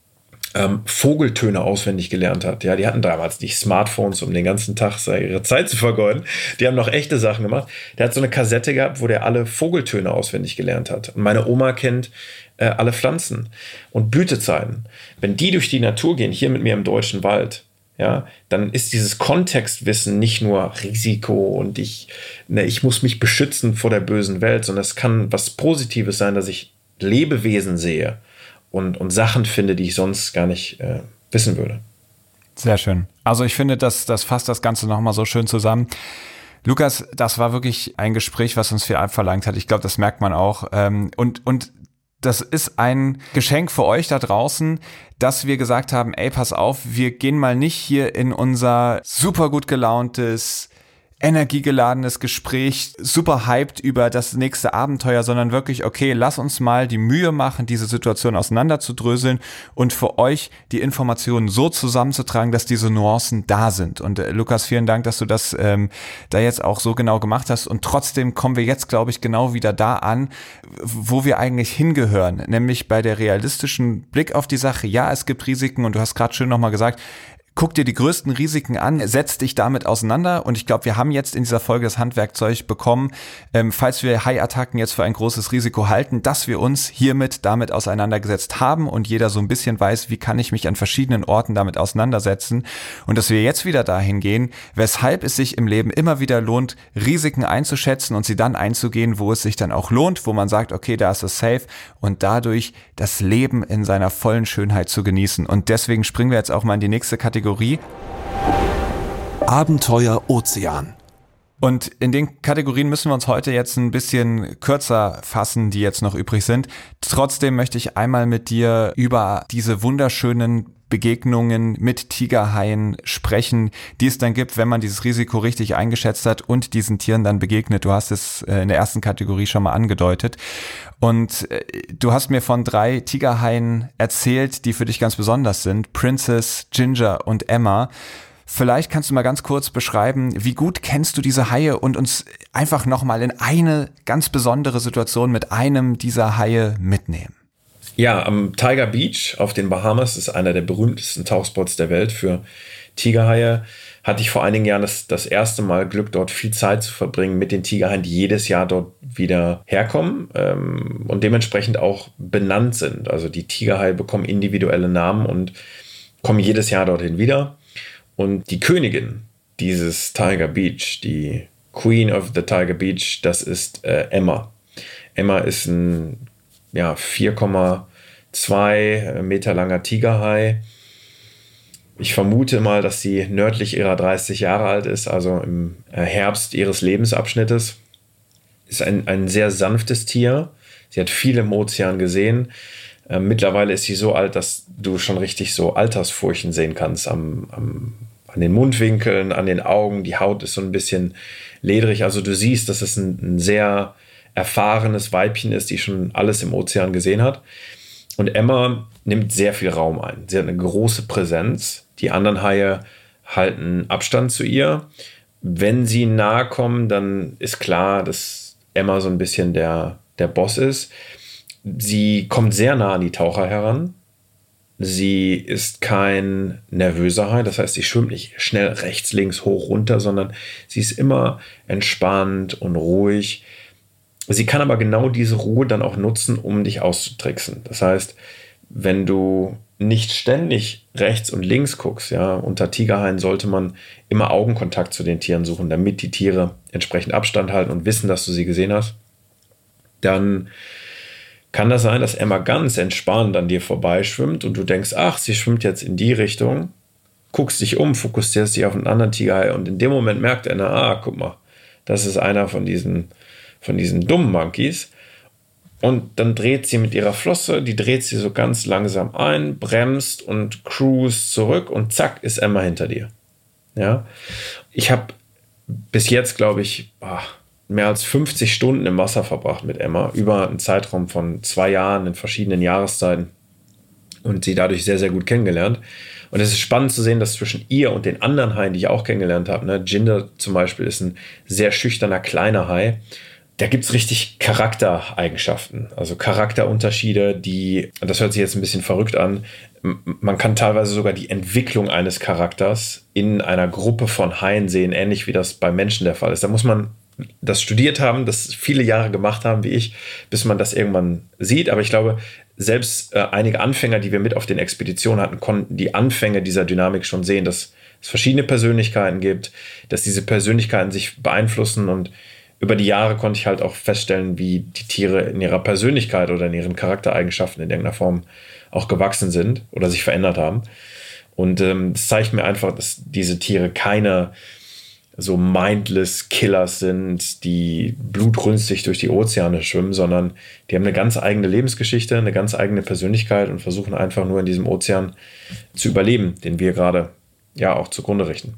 Vogeltöne auswendig gelernt hat. Ja, die hatten damals nicht Smartphones, um den ganzen Tag ihre Zeit zu vergeuden. Die haben noch echte Sachen gemacht. Der hat so eine Kassette gehabt, wo der alle Vogeltöne auswendig gelernt hat. Und meine Oma kennt alle Pflanzen und Blütezeiten. Wenn die durch die Natur gehen, hier mit mir im deutschen Wald, ja, dann ist dieses Kontextwissen nicht nur Risiko und ich muss mich beschützen vor der bösen Welt, sondern es kann was Positives sein, dass ich Lebewesen sehe und Sachen finde, die ich sonst gar nicht wissen würde. Sehr schön. Also ich finde, das fasst das Ganze nochmal so schön zusammen. Lukas, das war wirklich ein Gespräch, was uns viel abverlangt hat. Ich glaube, das merkt man auch. Und das ist ein Geschenk für euch da draußen, dass wir gesagt haben, ey, pass auf, wir gehen mal nicht hier in unser super gut gelauntes, energiegeladenes Gespräch, super hyped über das nächste Abenteuer, sondern wirklich, okay, lass uns mal die Mühe machen, diese Situation auseinanderzudröseln und für euch die Informationen so zusammenzutragen, dass diese Nuancen da sind. Und Lukas, vielen Dank, dass du das da jetzt auch so genau gemacht hast. Und trotzdem kommen wir jetzt, glaube ich, genau wieder da an, wo wir eigentlich hingehören, nämlich bei der realistischen Blick auf die Sache. Ja, es gibt Risiken und du hast gerade schön nochmal gesagt, guck dir die größten Risiken an, setz dich damit auseinander und ich glaube, wir haben jetzt in dieser Folge das Handwerkzeug bekommen, falls wir Haiattacken jetzt für ein großes Risiko halten, dass wir uns hiermit damit auseinandergesetzt haben und jeder so ein bisschen weiß, wie kann ich mich an verschiedenen Orten damit auseinandersetzen und dass wir jetzt wieder dahin gehen, weshalb es sich im Leben immer wieder lohnt, Risiken einzuschätzen und sie dann einzugehen, wo es sich dann auch lohnt, wo man sagt, okay, da ist es safe und dadurch das Leben in seiner vollen Schönheit zu genießen. Und deswegen springen wir jetzt auch mal in die nächste Kategorie. Abenteuer Ozean. Und in den Kategorien müssen wir uns heute jetzt ein bisschen kürzer fassen, die jetzt noch übrig sind. Trotzdem möchte ich einmal mit dir über diese wunderschönen Begegnungen mit Tigerhaien sprechen, die es dann gibt, wenn man dieses Risiko richtig eingeschätzt hat und diesen Tieren dann begegnet. Du hast es in der ersten Kategorie schon mal angedeutet. Und du hast mir von 3 Tigerhaien erzählt, die für dich ganz besonders sind. Princess, Ginger und Emma. Vielleicht kannst du mal ganz kurz beschreiben, wie gut kennst du diese Haie und uns einfach nochmal in eine ganz besondere Situation mit einem dieser Haie mitnehmen. Ja, am Tiger Beach auf den Bahamas ist einer der berühmtesten Tauchspots der Welt für Tigerhaie hatte ich vor einigen Jahren das erste Mal Glück, dort viel Zeit zu verbringen mit den Tigerhaien, die jedes Jahr dort wieder herkommen und dementsprechend auch benannt sind. Also die Tigerhaie bekommen individuelle Namen und kommen jedes Jahr dorthin wieder. Und die Königin dieses Tiger Beach, die Queen of the Tiger Beach, das ist Emma. Emma ist ein 4,2 Meter langer Tigerhai. Ich vermute mal, dass sie nördlich ihrer 30 Jahre alt ist, also im Herbst ihres Lebensabschnittes. Ist ein sehr sanftes Tier. Sie hat viel im Ozean gesehen. Mittlerweile ist sie so alt, dass du schon richtig so Altersfurchen sehen kannst an den Mundwinkeln, an den Augen. Die Haut ist so ein bisschen ledrig. Also du siehst, dass es ein sehr erfahrenes Weibchen ist, die schon alles im Ozean gesehen hat. Und Emma nimmt sehr viel Raum ein. Sie hat eine große Präsenz. Die anderen Haie halten Abstand zu ihr. Wenn sie nahe kommen, dann ist klar, dass Emma so ein bisschen der Boss ist. Sie kommt sehr nah an die Taucher heran. Sie ist kein nervöser Hai, das heißt, sie schwimmt nicht schnell rechts, links, hoch, runter, sondern sie ist immer entspannt und ruhig. Sie kann aber genau diese Ruhe dann auch nutzen, um dich auszutricksen. Das heißt, wenn du nicht ständig rechts und links guckst, ja, unter Tigerhaien sollte man immer Augenkontakt zu den Tieren suchen, damit die Tiere entsprechend Abstand halten und wissen, dass du sie gesehen hast. Dann kann das sein, dass Emma ganz entspannt an dir vorbeischwimmt und du denkst, ach, sie schwimmt jetzt in die Richtung, guckst dich um, fokussierst dich auf einen anderen Tigerhai und in dem Moment merkt einer, guck mal, das ist einer von diesen dummen Monkeys. Und dann dreht sie mit ihrer Flosse, die dreht sie so ganz langsam ein, bremst und cruist zurück und zack, ist Emma hinter dir. Ja? Ich habe bis jetzt, glaube ich, mehr als 50 Stunden im Wasser verbracht mit Emma, über einen Zeitraum von 2 Jahren in verschiedenen Jahreszeiten und sie dadurch sehr, sehr gut kennengelernt. Und es ist spannend zu sehen, dass zwischen ihr und den anderen Haien, die ich auch kennengelernt habe, ne, Jinder zum Beispiel ist ein sehr schüchterner, kleiner Hai, da gibt es richtig Charaktereigenschaften, also Charakterunterschiede, das hört sich jetzt ein bisschen verrückt an, man kann teilweise sogar die Entwicklung eines Charakters in einer Gruppe von Haien sehen, ähnlich wie das bei Menschen der Fall ist. Da muss man das studiert haben, das viele Jahre gemacht haben wie ich, bis man das irgendwann sieht. Aber ich glaube, selbst einige Anfänger, die wir mit auf den Expeditionen hatten, konnten die Anfänge dieser Dynamik schon sehen, dass es verschiedene Persönlichkeiten gibt, dass diese Persönlichkeiten sich beeinflussen und über die Jahre konnte ich halt auch feststellen, wie die Tiere in ihrer Persönlichkeit oder in ihren Charaktereigenschaften in irgendeiner Form auch gewachsen sind oder sich verändert haben. Und das zeigt mir einfach, dass diese Tiere keine so mindless Killers sind, die blutrünstig durch die Ozeane schwimmen, sondern die haben eine ganz eigene Lebensgeschichte, eine ganz eigene Persönlichkeit und versuchen einfach nur in diesem Ozean zu überleben, den wir gerade ja auch zugrunde richten.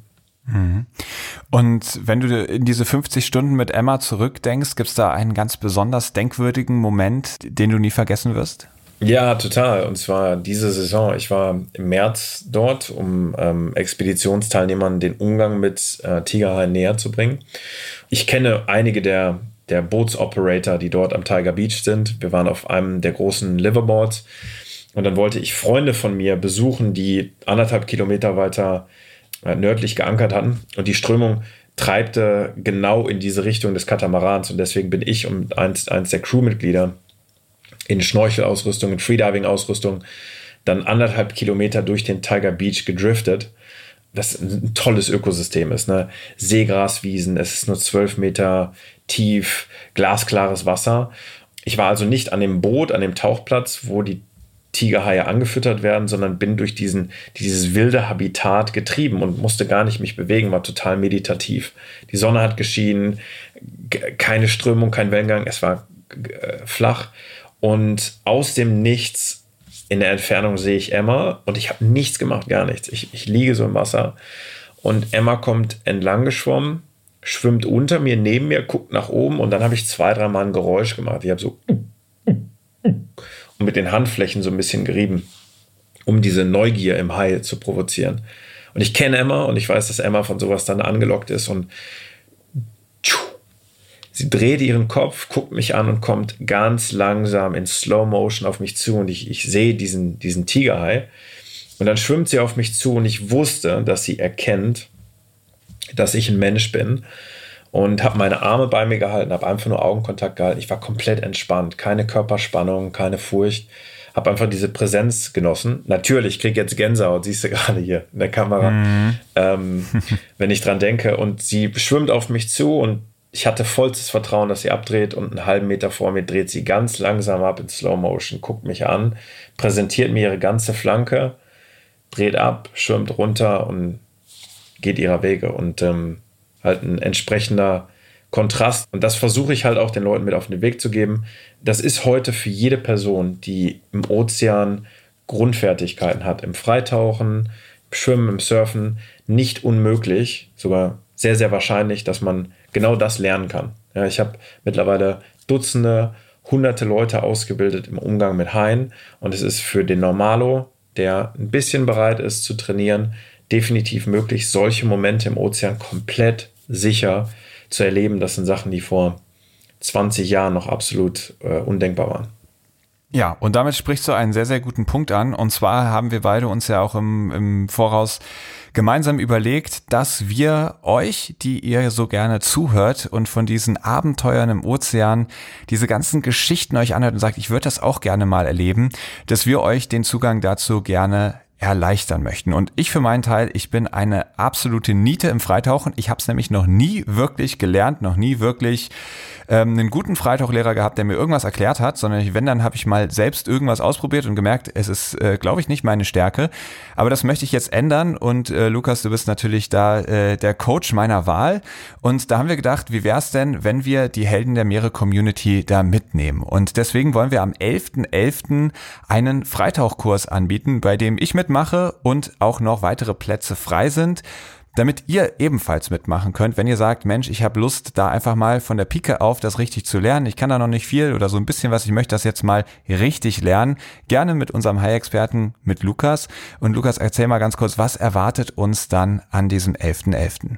Und wenn du in diese 50 Stunden mit Emma zurückdenkst, gibt es da einen ganz besonders denkwürdigen Moment, den du nie vergessen wirst? Ja, total. Und zwar diese Saison. Ich war im März dort, um Expeditionsteilnehmern den Umgang mit Tigerhaien näher zu bringen. Ich kenne einige der Bootsoperator, die dort am Tiger Beach sind. Wir waren auf einem der großen Liverboards und dann wollte ich Freunde von mir besuchen, die 1,5 Kilometer weiter nördlich geankert hatten und die Strömung treibte genau in diese Richtung des Katamarans und deswegen bin ich und eins der Crewmitglieder in Schnorchelausrüstung, in Freediving-Ausrüstung dann 1,5 Kilometer durch den Tiger Beach gedriftet, das ein tolles Ökosystem ist, ne? Seegraswiesen, es ist nur 12 Meter tief, glasklares Wasser. Ich war also nicht an dem Boot, an dem Tauchplatz, wo die Tigerhaie angefüttert werden, sondern bin durch dieses wilde Habitat getrieben und musste gar nicht mich bewegen, war total meditativ. Die Sonne hat geschienen, keine Strömung, kein Wellengang, es war flach und aus dem Nichts in der Entfernung sehe ich Emma und ich habe nichts gemacht, gar nichts. Ich liege so im Wasser und Emma kommt entlang geschwommen, schwimmt unter mir, neben mir, guckt nach oben und dann habe ich 2-3 Mal ein Geräusch gemacht. Ich habe so und mit den Handflächen so ein bisschen gerieben, um diese Neugier im Hai zu provozieren. Und ich kenne Emma und ich weiß, dass Emma von sowas dann angelockt ist und sie dreht ihren Kopf, guckt mich an und kommt ganz langsam in Slow Motion auf mich zu und ich sehe diesen Tigerhai Und dann schwimmt sie auf mich zu und ich wusste, dass sie erkennt, dass ich ein Mensch bin und habe meine Arme bei mir gehalten, habe einfach nur Augenkontakt gehalten. Ich war komplett entspannt, keine Körperspannung, keine Furcht, habe einfach diese Präsenz genossen. Natürlich, ich kriege jetzt Gänsehaut, siehst du gerade hier in der Kamera, wenn ich dran denke. Und sie schwimmt auf mich zu und ich hatte vollstes Vertrauen, dass sie abdreht und einen halben Meter vor mir dreht sie ganz langsam ab in Slow Motion, guckt mich an, präsentiert mir ihre ganze Flanke, dreht ab, schwimmt runter und geht ihrer Wege und halt ein entsprechender Kontrast. Und das versuche ich halt auch den Leuten mit auf den Weg zu geben. Das ist heute für jede Person, die im Ozean Grundfertigkeiten hat, im Freitauchen, im Schwimmen, im Surfen, nicht unmöglich, sogar sehr, sehr wahrscheinlich, dass man genau das lernen kann. Ja, ich habe mittlerweile Dutzende, hunderte Leute ausgebildet im Umgang mit Haien und es ist für den Normalo, der ein bisschen bereit ist zu trainieren, definitiv möglich, solche Momente im Ozean komplett sicher zu erleben. Das sind Sachen, die vor 20 Jahren noch absolut undenkbar waren. Ja, und damit sprichst du einen sehr, sehr guten Punkt an. Und zwar haben wir beide uns ja auch im Voraus gemeinsam überlegt, dass wir euch, die ihr so gerne zuhört und von diesen Abenteuern im Ozean, diese ganzen Geschichten euch anhört und sagt, ich würde das auch gerne mal erleben, dass wir euch den Zugang dazu gerne erleichtern möchten. Und ich für meinen Teil, ich bin eine absolute Niete im Freitauchen. Ich habe es nämlich noch nie wirklich gelernt, noch nie wirklich einen guten Freitauchlehrer gehabt, der mir irgendwas erklärt hat, sondern wenn, dann habe ich mal selbst irgendwas ausprobiert und gemerkt, es ist, glaube ich, nicht meine Stärke. Aber das möchte ich jetzt ändern und Lukas, du bist natürlich da der Coach meiner Wahl. Und da haben wir gedacht, wie wäre es denn, wenn wir die Helden der Meere Community da mitnehmen? Und deswegen wollen wir am 11.11. einen Freitauchkurs anbieten, bei dem ich mitmache und auch noch weitere Plätze frei sind, damit ihr ebenfalls mitmachen könnt, wenn ihr sagt, Mensch, ich habe Lust, da einfach mal von der Pike auf das richtig zu lernen. Ich kann da noch nicht viel oder so ein bisschen was, ich möchte das jetzt mal richtig lernen. Gerne mit unserem Hai-Experten, mit Lukas. Und Lukas, erzähl mal ganz kurz, was erwartet uns dann an diesem 11.11.?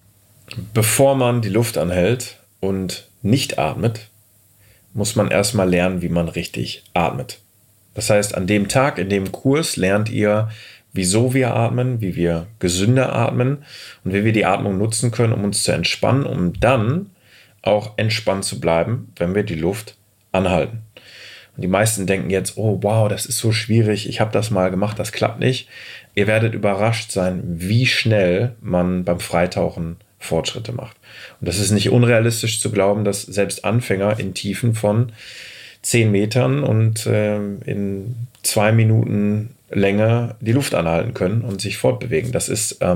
Bevor man die Luft anhält und nicht atmet, muss man erstmal lernen, wie man richtig atmet. Das heißt, an dem Tag, in dem Kurs lernt ihr, wieso wir atmen, wie wir gesünder atmen und wie wir die Atmung nutzen können, um uns zu entspannen, um dann auch entspannt zu bleiben, wenn wir die Luft anhalten. Und die meisten denken jetzt, oh wow, das ist so schwierig, ich habe das mal gemacht, das klappt nicht. Ihr werdet überrascht sein, wie schnell man beim Freitauchen Fortschritte macht. Und das ist nicht unrealistisch zu glauben, dass selbst Anfänger in Tiefen von 10 Metern und in 2 Minuten Länge die Luft anhalten können und sich fortbewegen. Das ist ist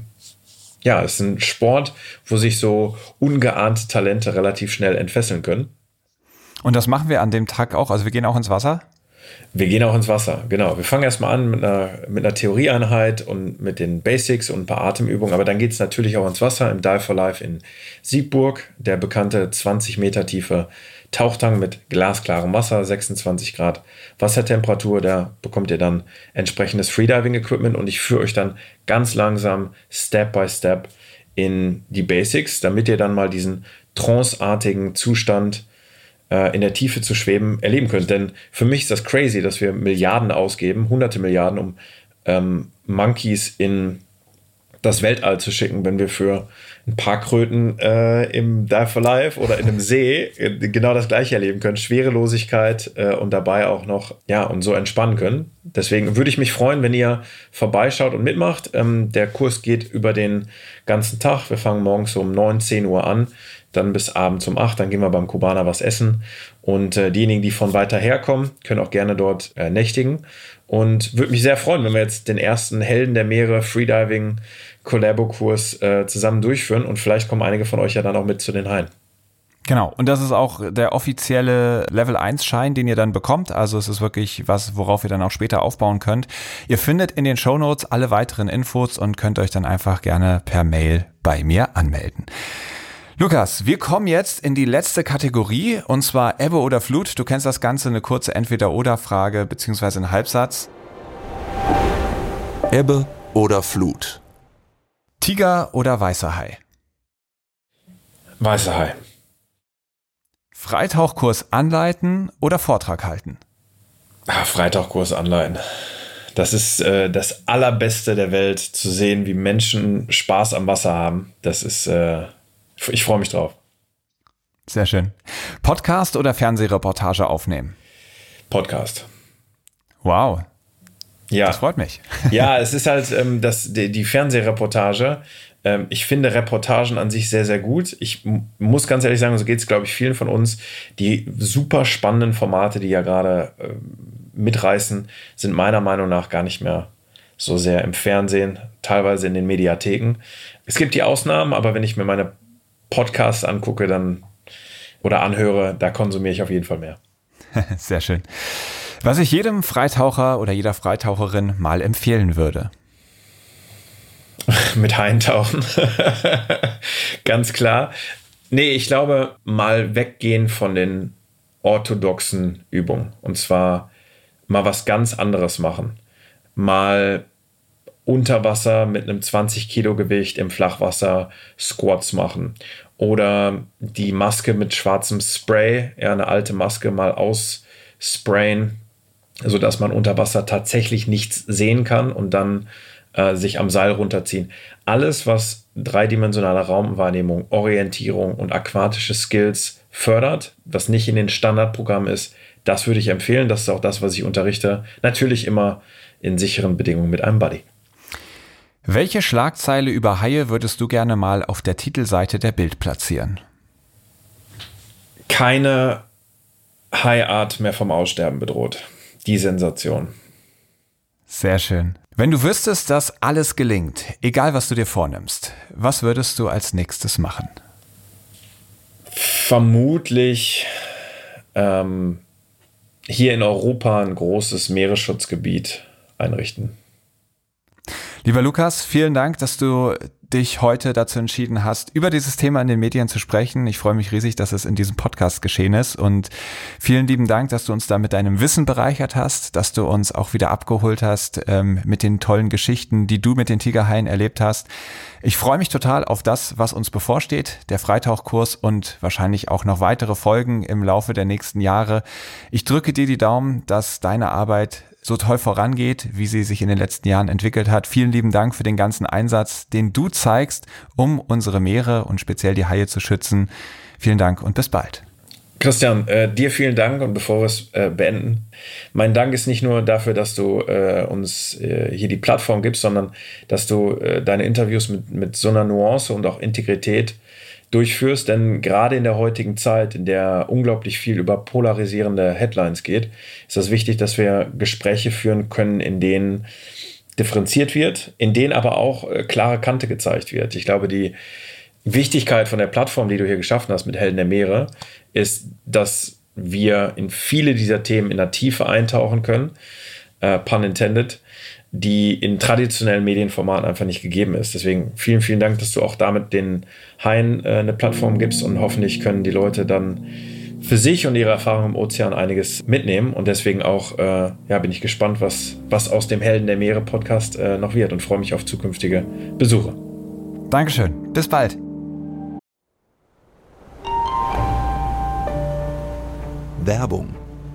ein Sport, wo sich so ungeahnte Talente relativ schnell entfesseln können. Und das machen wir an dem Tag auch, also wir gehen auch ins Wasser? Wir gehen auch ins Wasser, genau. Wir fangen erstmal an mit einer Theorieeinheit und mit den Basics und ein paar Atemübungen, aber dann geht es natürlich auch ins Wasser im Dive for Life in Siegburg, der bekannte 20 Meter tiefe Tauchtang mit glasklarem Wasser, 26 Grad Wassertemperatur, da bekommt ihr dann entsprechendes Freediving-Equipment und ich führe euch dann ganz langsam Step by Step in die Basics, damit ihr dann mal diesen tranceartigen Zustand in der Tiefe zu schweben erleben könnt. Denn für mich ist das crazy, dass wir Milliarden ausgeben, hunderte Milliarden, um Monkeys in das Weltall zu schicken, wenn wir für ein paar Kröten im Dive for Life oder in einem See genau das Gleiche erleben können. Schwerelosigkeit und dabei auch noch und so entspannen können. Deswegen würde ich mich freuen, wenn ihr vorbeischaut und mitmacht. Der Kurs geht über den ganzen Tag. Wir fangen morgens um 9, 10 Uhr an, dann bis abends um 8. Dann gehen wir beim Kubaner was essen. Und diejenigen, die von weiter herkommen, können auch gerne dort nächtigen. Und würde mich sehr freuen, wenn wir jetzt den ersten Helden der Meere Freediving Collabo-Kurs zusammen durchführen und vielleicht kommen einige von euch ja dann auch mit zu den Haien. Genau, und das ist auch der offizielle Level-1-Schein, den ihr dann bekommt, also es ist wirklich was, worauf ihr dann auch später aufbauen könnt. Ihr findet in den Shownotes alle weiteren Infos und könnt euch dann einfach gerne per Mail bei mir anmelden. Lukas, wir kommen jetzt in die letzte Kategorie und zwar Ebbe oder Flut. Du kennst das Ganze, eine kurze Entweder-oder-Frage beziehungsweise ein Halbsatz. Ebbe oder Flut? Tiger oder weißer Hai? Weißer Hai. Freitauchkurs anleiten oder Vortrag halten? Freitauchkurs anleiten. Das ist das Allerbeste der Welt, zu sehen, wie Menschen Spaß am Wasser haben. Das ist, ich freue mich drauf. Sehr schön. Podcast oder Fernsehreportage aufnehmen? Podcast. Wow. Ja. Das freut mich. Ja, es ist halt die Fernsehreportage. Ich finde Reportagen an sich sehr, sehr gut. Ich muss ganz ehrlich sagen, so geht es, glaube ich, vielen von uns. Die super spannenden Formate, die ja gerade mitreißen, sind meiner Meinung nach gar nicht mehr so sehr im Fernsehen, teilweise in den Mediatheken. Es gibt die Ausnahmen, aber wenn ich mir meine Podcasts angucke, oder anhöre, da konsumiere ich auf jeden Fall mehr. Sehr schön. Was ich jedem Freitaucher oder jeder Freitaucherin mal empfehlen würde. Mit Haien tauchen. Ganz klar. Nee, ich glaube, mal weggehen von den orthodoxen Übungen. Und zwar mal was ganz anderes machen. Mal unter Wasser mit einem 20 Kilo Gewicht im Flachwasser Squats machen. Oder die Maske mit schwarzem Spray, eine alte Maske mal aussprayen, sodass man unter Wasser tatsächlich nichts sehen kann und dann sich am Seil runterziehen. Alles, was dreidimensionale Raumwahrnehmung, Orientierung und aquatische Skills fördert, was nicht in den Standardprogrammen ist, das würde ich empfehlen. Das ist auch das, was ich unterrichte. Natürlich immer in sicheren Bedingungen mit einem Buddy. Welche Schlagzeile über Haie würdest du gerne mal auf der Titelseite der Bild platzieren? Keine Haiart mehr vom Aussterben bedroht. Die Sensation. Sehr schön. Wenn du wüsstest, dass alles gelingt, egal was du dir vornimmst, was würdest du als nächstes machen? Vermutlich hier in Europa ein großes Meeresschutzgebiet einrichten. Lieber Lukas, vielen Dank, dass du dich heute dazu entschieden hast, über dieses Thema in den Medien zu sprechen. Ich freue mich riesig, dass es in diesem Podcast geschehen ist und vielen lieben Dank, dass du uns da mit deinem Wissen bereichert hast, dass du uns auch wieder abgeholt hast mit den tollen Geschichten, die du mit den Tigerhaien erlebt hast. Ich freue mich total auf das, was uns bevorsteht, der Freitauchkurs und wahrscheinlich auch noch weitere Folgen im Laufe der nächsten Jahre. Ich drücke dir die Daumen, dass deine Arbeit so toll vorangeht, wie sie sich in den letzten Jahren entwickelt hat. Vielen lieben Dank für den ganzen Einsatz, den du zeigst, um unsere Meere und speziell die Haie zu schützen. Vielen Dank und bis bald. Christian, dir vielen Dank und bevor wir es beenden, mein Dank ist nicht nur dafür, dass du uns hier die Plattform gibst, sondern dass du deine Interviews mit so einer Nuance und auch Integrität durchführst, denn gerade in der heutigen Zeit, in der unglaublich viel über polarisierende Headlines geht, ist es wichtig, dass wir Gespräche führen können, in denen differenziert wird, in denen aber auch klare Kante gezeigt wird. Ich glaube, die Wichtigkeit von der Plattform, die du hier geschaffen hast mit Helden der Meere, ist, dass wir in viele dieser Themen in der Tiefe eintauchen können, pun intended, die in traditionellen Medienformaten einfach nicht gegeben ist. Deswegen vielen, vielen Dank, dass du auch damit den Haien eine Plattform gibst und hoffentlich können die Leute dann für sich und ihre Erfahrungen im Ozean einiges mitnehmen und deswegen auch bin ich gespannt, was aus dem Helden der Meere Podcast noch wird und freue mich auf zukünftige Besuche. Dankeschön. Bis bald. Werbung.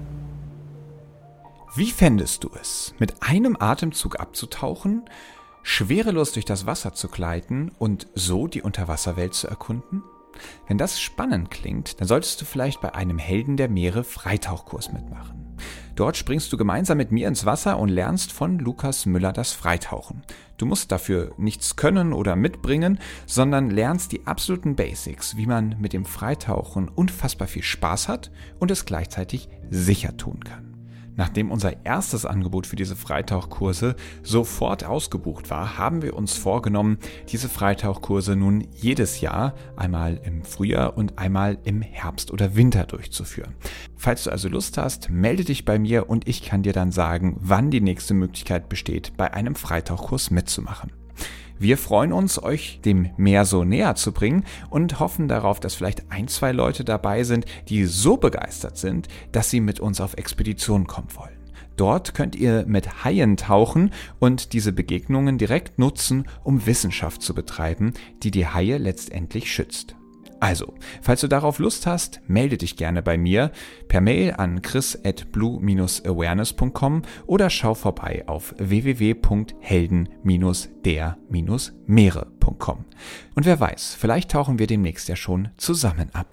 Wie fändest du es, mit einem Atemzug abzutauchen, schwerelos durch das Wasser zu gleiten und so die Unterwasserwelt zu erkunden? Wenn das spannend klingt, dann solltest du vielleicht bei einem Helden der Meere Freitauchkurs mitmachen. Dort springst du gemeinsam mit mir ins Wasser und lernst von Lukas Müller das Freitauchen. Du musst dafür nichts können oder mitbringen, sondern lernst die absoluten Basics, wie man mit dem Freitauchen unfassbar viel Spaß hat und es gleichzeitig sicher tun kann. Nachdem unser erstes Angebot für diese Freitauchkurse sofort ausgebucht war, haben wir uns vorgenommen, diese Freitauchkurse nun jedes Jahr, einmal im Frühjahr und einmal im Herbst oder Winter durchzuführen. Falls du also Lust hast, melde dich bei mir und ich kann dir dann sagen, wann die nächste Möglichkeit besteht, bei einem Freitauchkurs mitzumachen. Wir freuen uns, euch dem Meer so näher zu bringen und hoffen darauf, dass vielleicht 1-2 Leute dabei sind, die so begeistert sind, dass sie mit uns auf Expedition kommen wollen. Dort könnt ihr mit Haien tauchen und diese Begegnungen direkt nutzen, um Wissenschaft zu betreiben, die die Haie letztendlich schützt. Also, falls du darauf Lust hast, melde dich gerne bei mir per Mail an chris@blue-awareness.com oder schau vorbei auf www.helden-der-meere.com. Und wer weiß, vielleicht tauchen wir demnächst ja schon zusammen ab.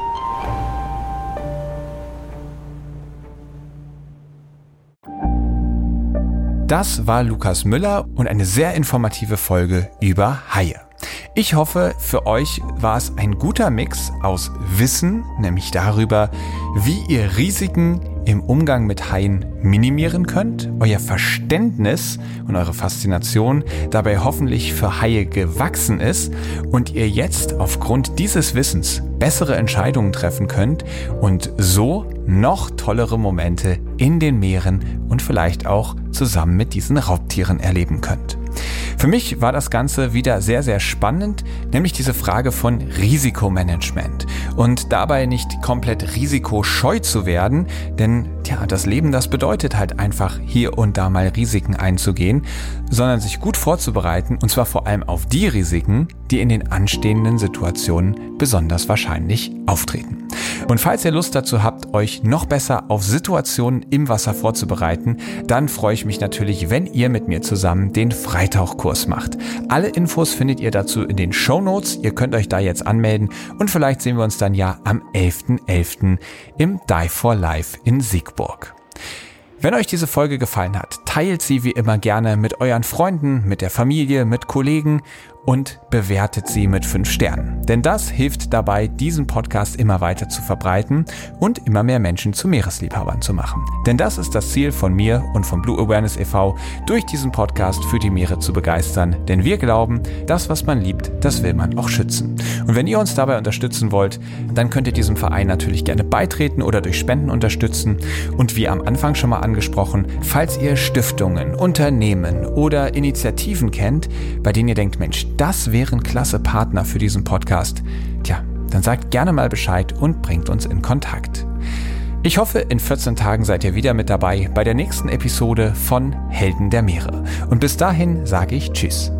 Das war Lukas Müller und eine sehr informative Folge über Haie. Ich hoffe, für euch war es ein guter Mix aus Wissen, nämlich darüber, wie ihr Risiken im Umgang mit Haien minimieren könnt, euer Verständnis und eure Faszination dabei hoffentlich für Haie gewachsen ist und ihr jetzt aufgrund dieses Wissens bessere Entscheidungen treffen könnt und so noch tollere Momente in den Meeren und vielleicht auch zusammen mit diesen Raubtieren erleben könnt. Für mich war das Ganze wieder sehr, sehr spannend, nämlich diese Frage von Risikomanagement und dabei nicht komplett risikoscheu zu werden, denn das Leben, das bedeutet halt einfach hier und da mal Risiken einzugehen, sondern sich gut vorzubereiten und zwar vor allem auf die Risiken, die in den anstehenden Situationen besonders wahrscheinlich auftreten. Und falls ihr Lust dazu habt, euch noch besser auf Situationen im Wasser vorzubereiten, dann freue ich mich natürlich, wenn ihr mit mir zusammen den Freitauchkurs macht. Alle Infos findet ihr dazu in den Shownotes. Ihr könnt euch da jetzt anmelden und vielleicht sehen wir uns dann ja am 11.11. im Dive for Life in Siegburg. Wenn euch diese Folge gefallen hat, teilt sie wie immer gerne mit euren Freunden, mit der Familie, mit Kollegen und bewertet sie mit 5 Sternen. Denn das hilft dabei, diesen Podcast immer weiter zu verbreiten und immer mehr Menschen zu Meeresliebhabern zu machen. Denn das ist das Ziel von mir und vom Blue Awareness e.V., durch diesen Podcast für die Meere zu begeistern. Denn wir glauben, das, was man liebt, das will man auch schützen. Und wenn ihr uns dabei unterstützen wollt, dann könnt ihr diesem Verein natürlich gerne beitreten oder durch Spenden unterstützen. Und wie am Anfang schon mal angesprochen, falls ihr Stiftungen, Unternehmen oder Initiativen kennt, bei denen ihr denkt, Mensch, das wären klasse Partner für diesen Podcast, dann sagt gerne mal Bescheid und bringt uns in Kontakt. Ich hoffe, in 14 Tagen seid ihr wieder mit dabei bei der nächsten Episode von Helden der Meere. Und bis dahin sage ich Tschüss.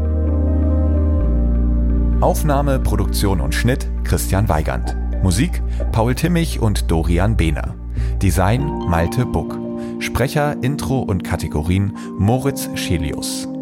Aufnahme, Produktion und Schnitt Christian Weigand. Musik Paul Timmich und Dorian Behner. Design Malte Buck. Sprecher, Intro und Kategorien Moritz Schelius.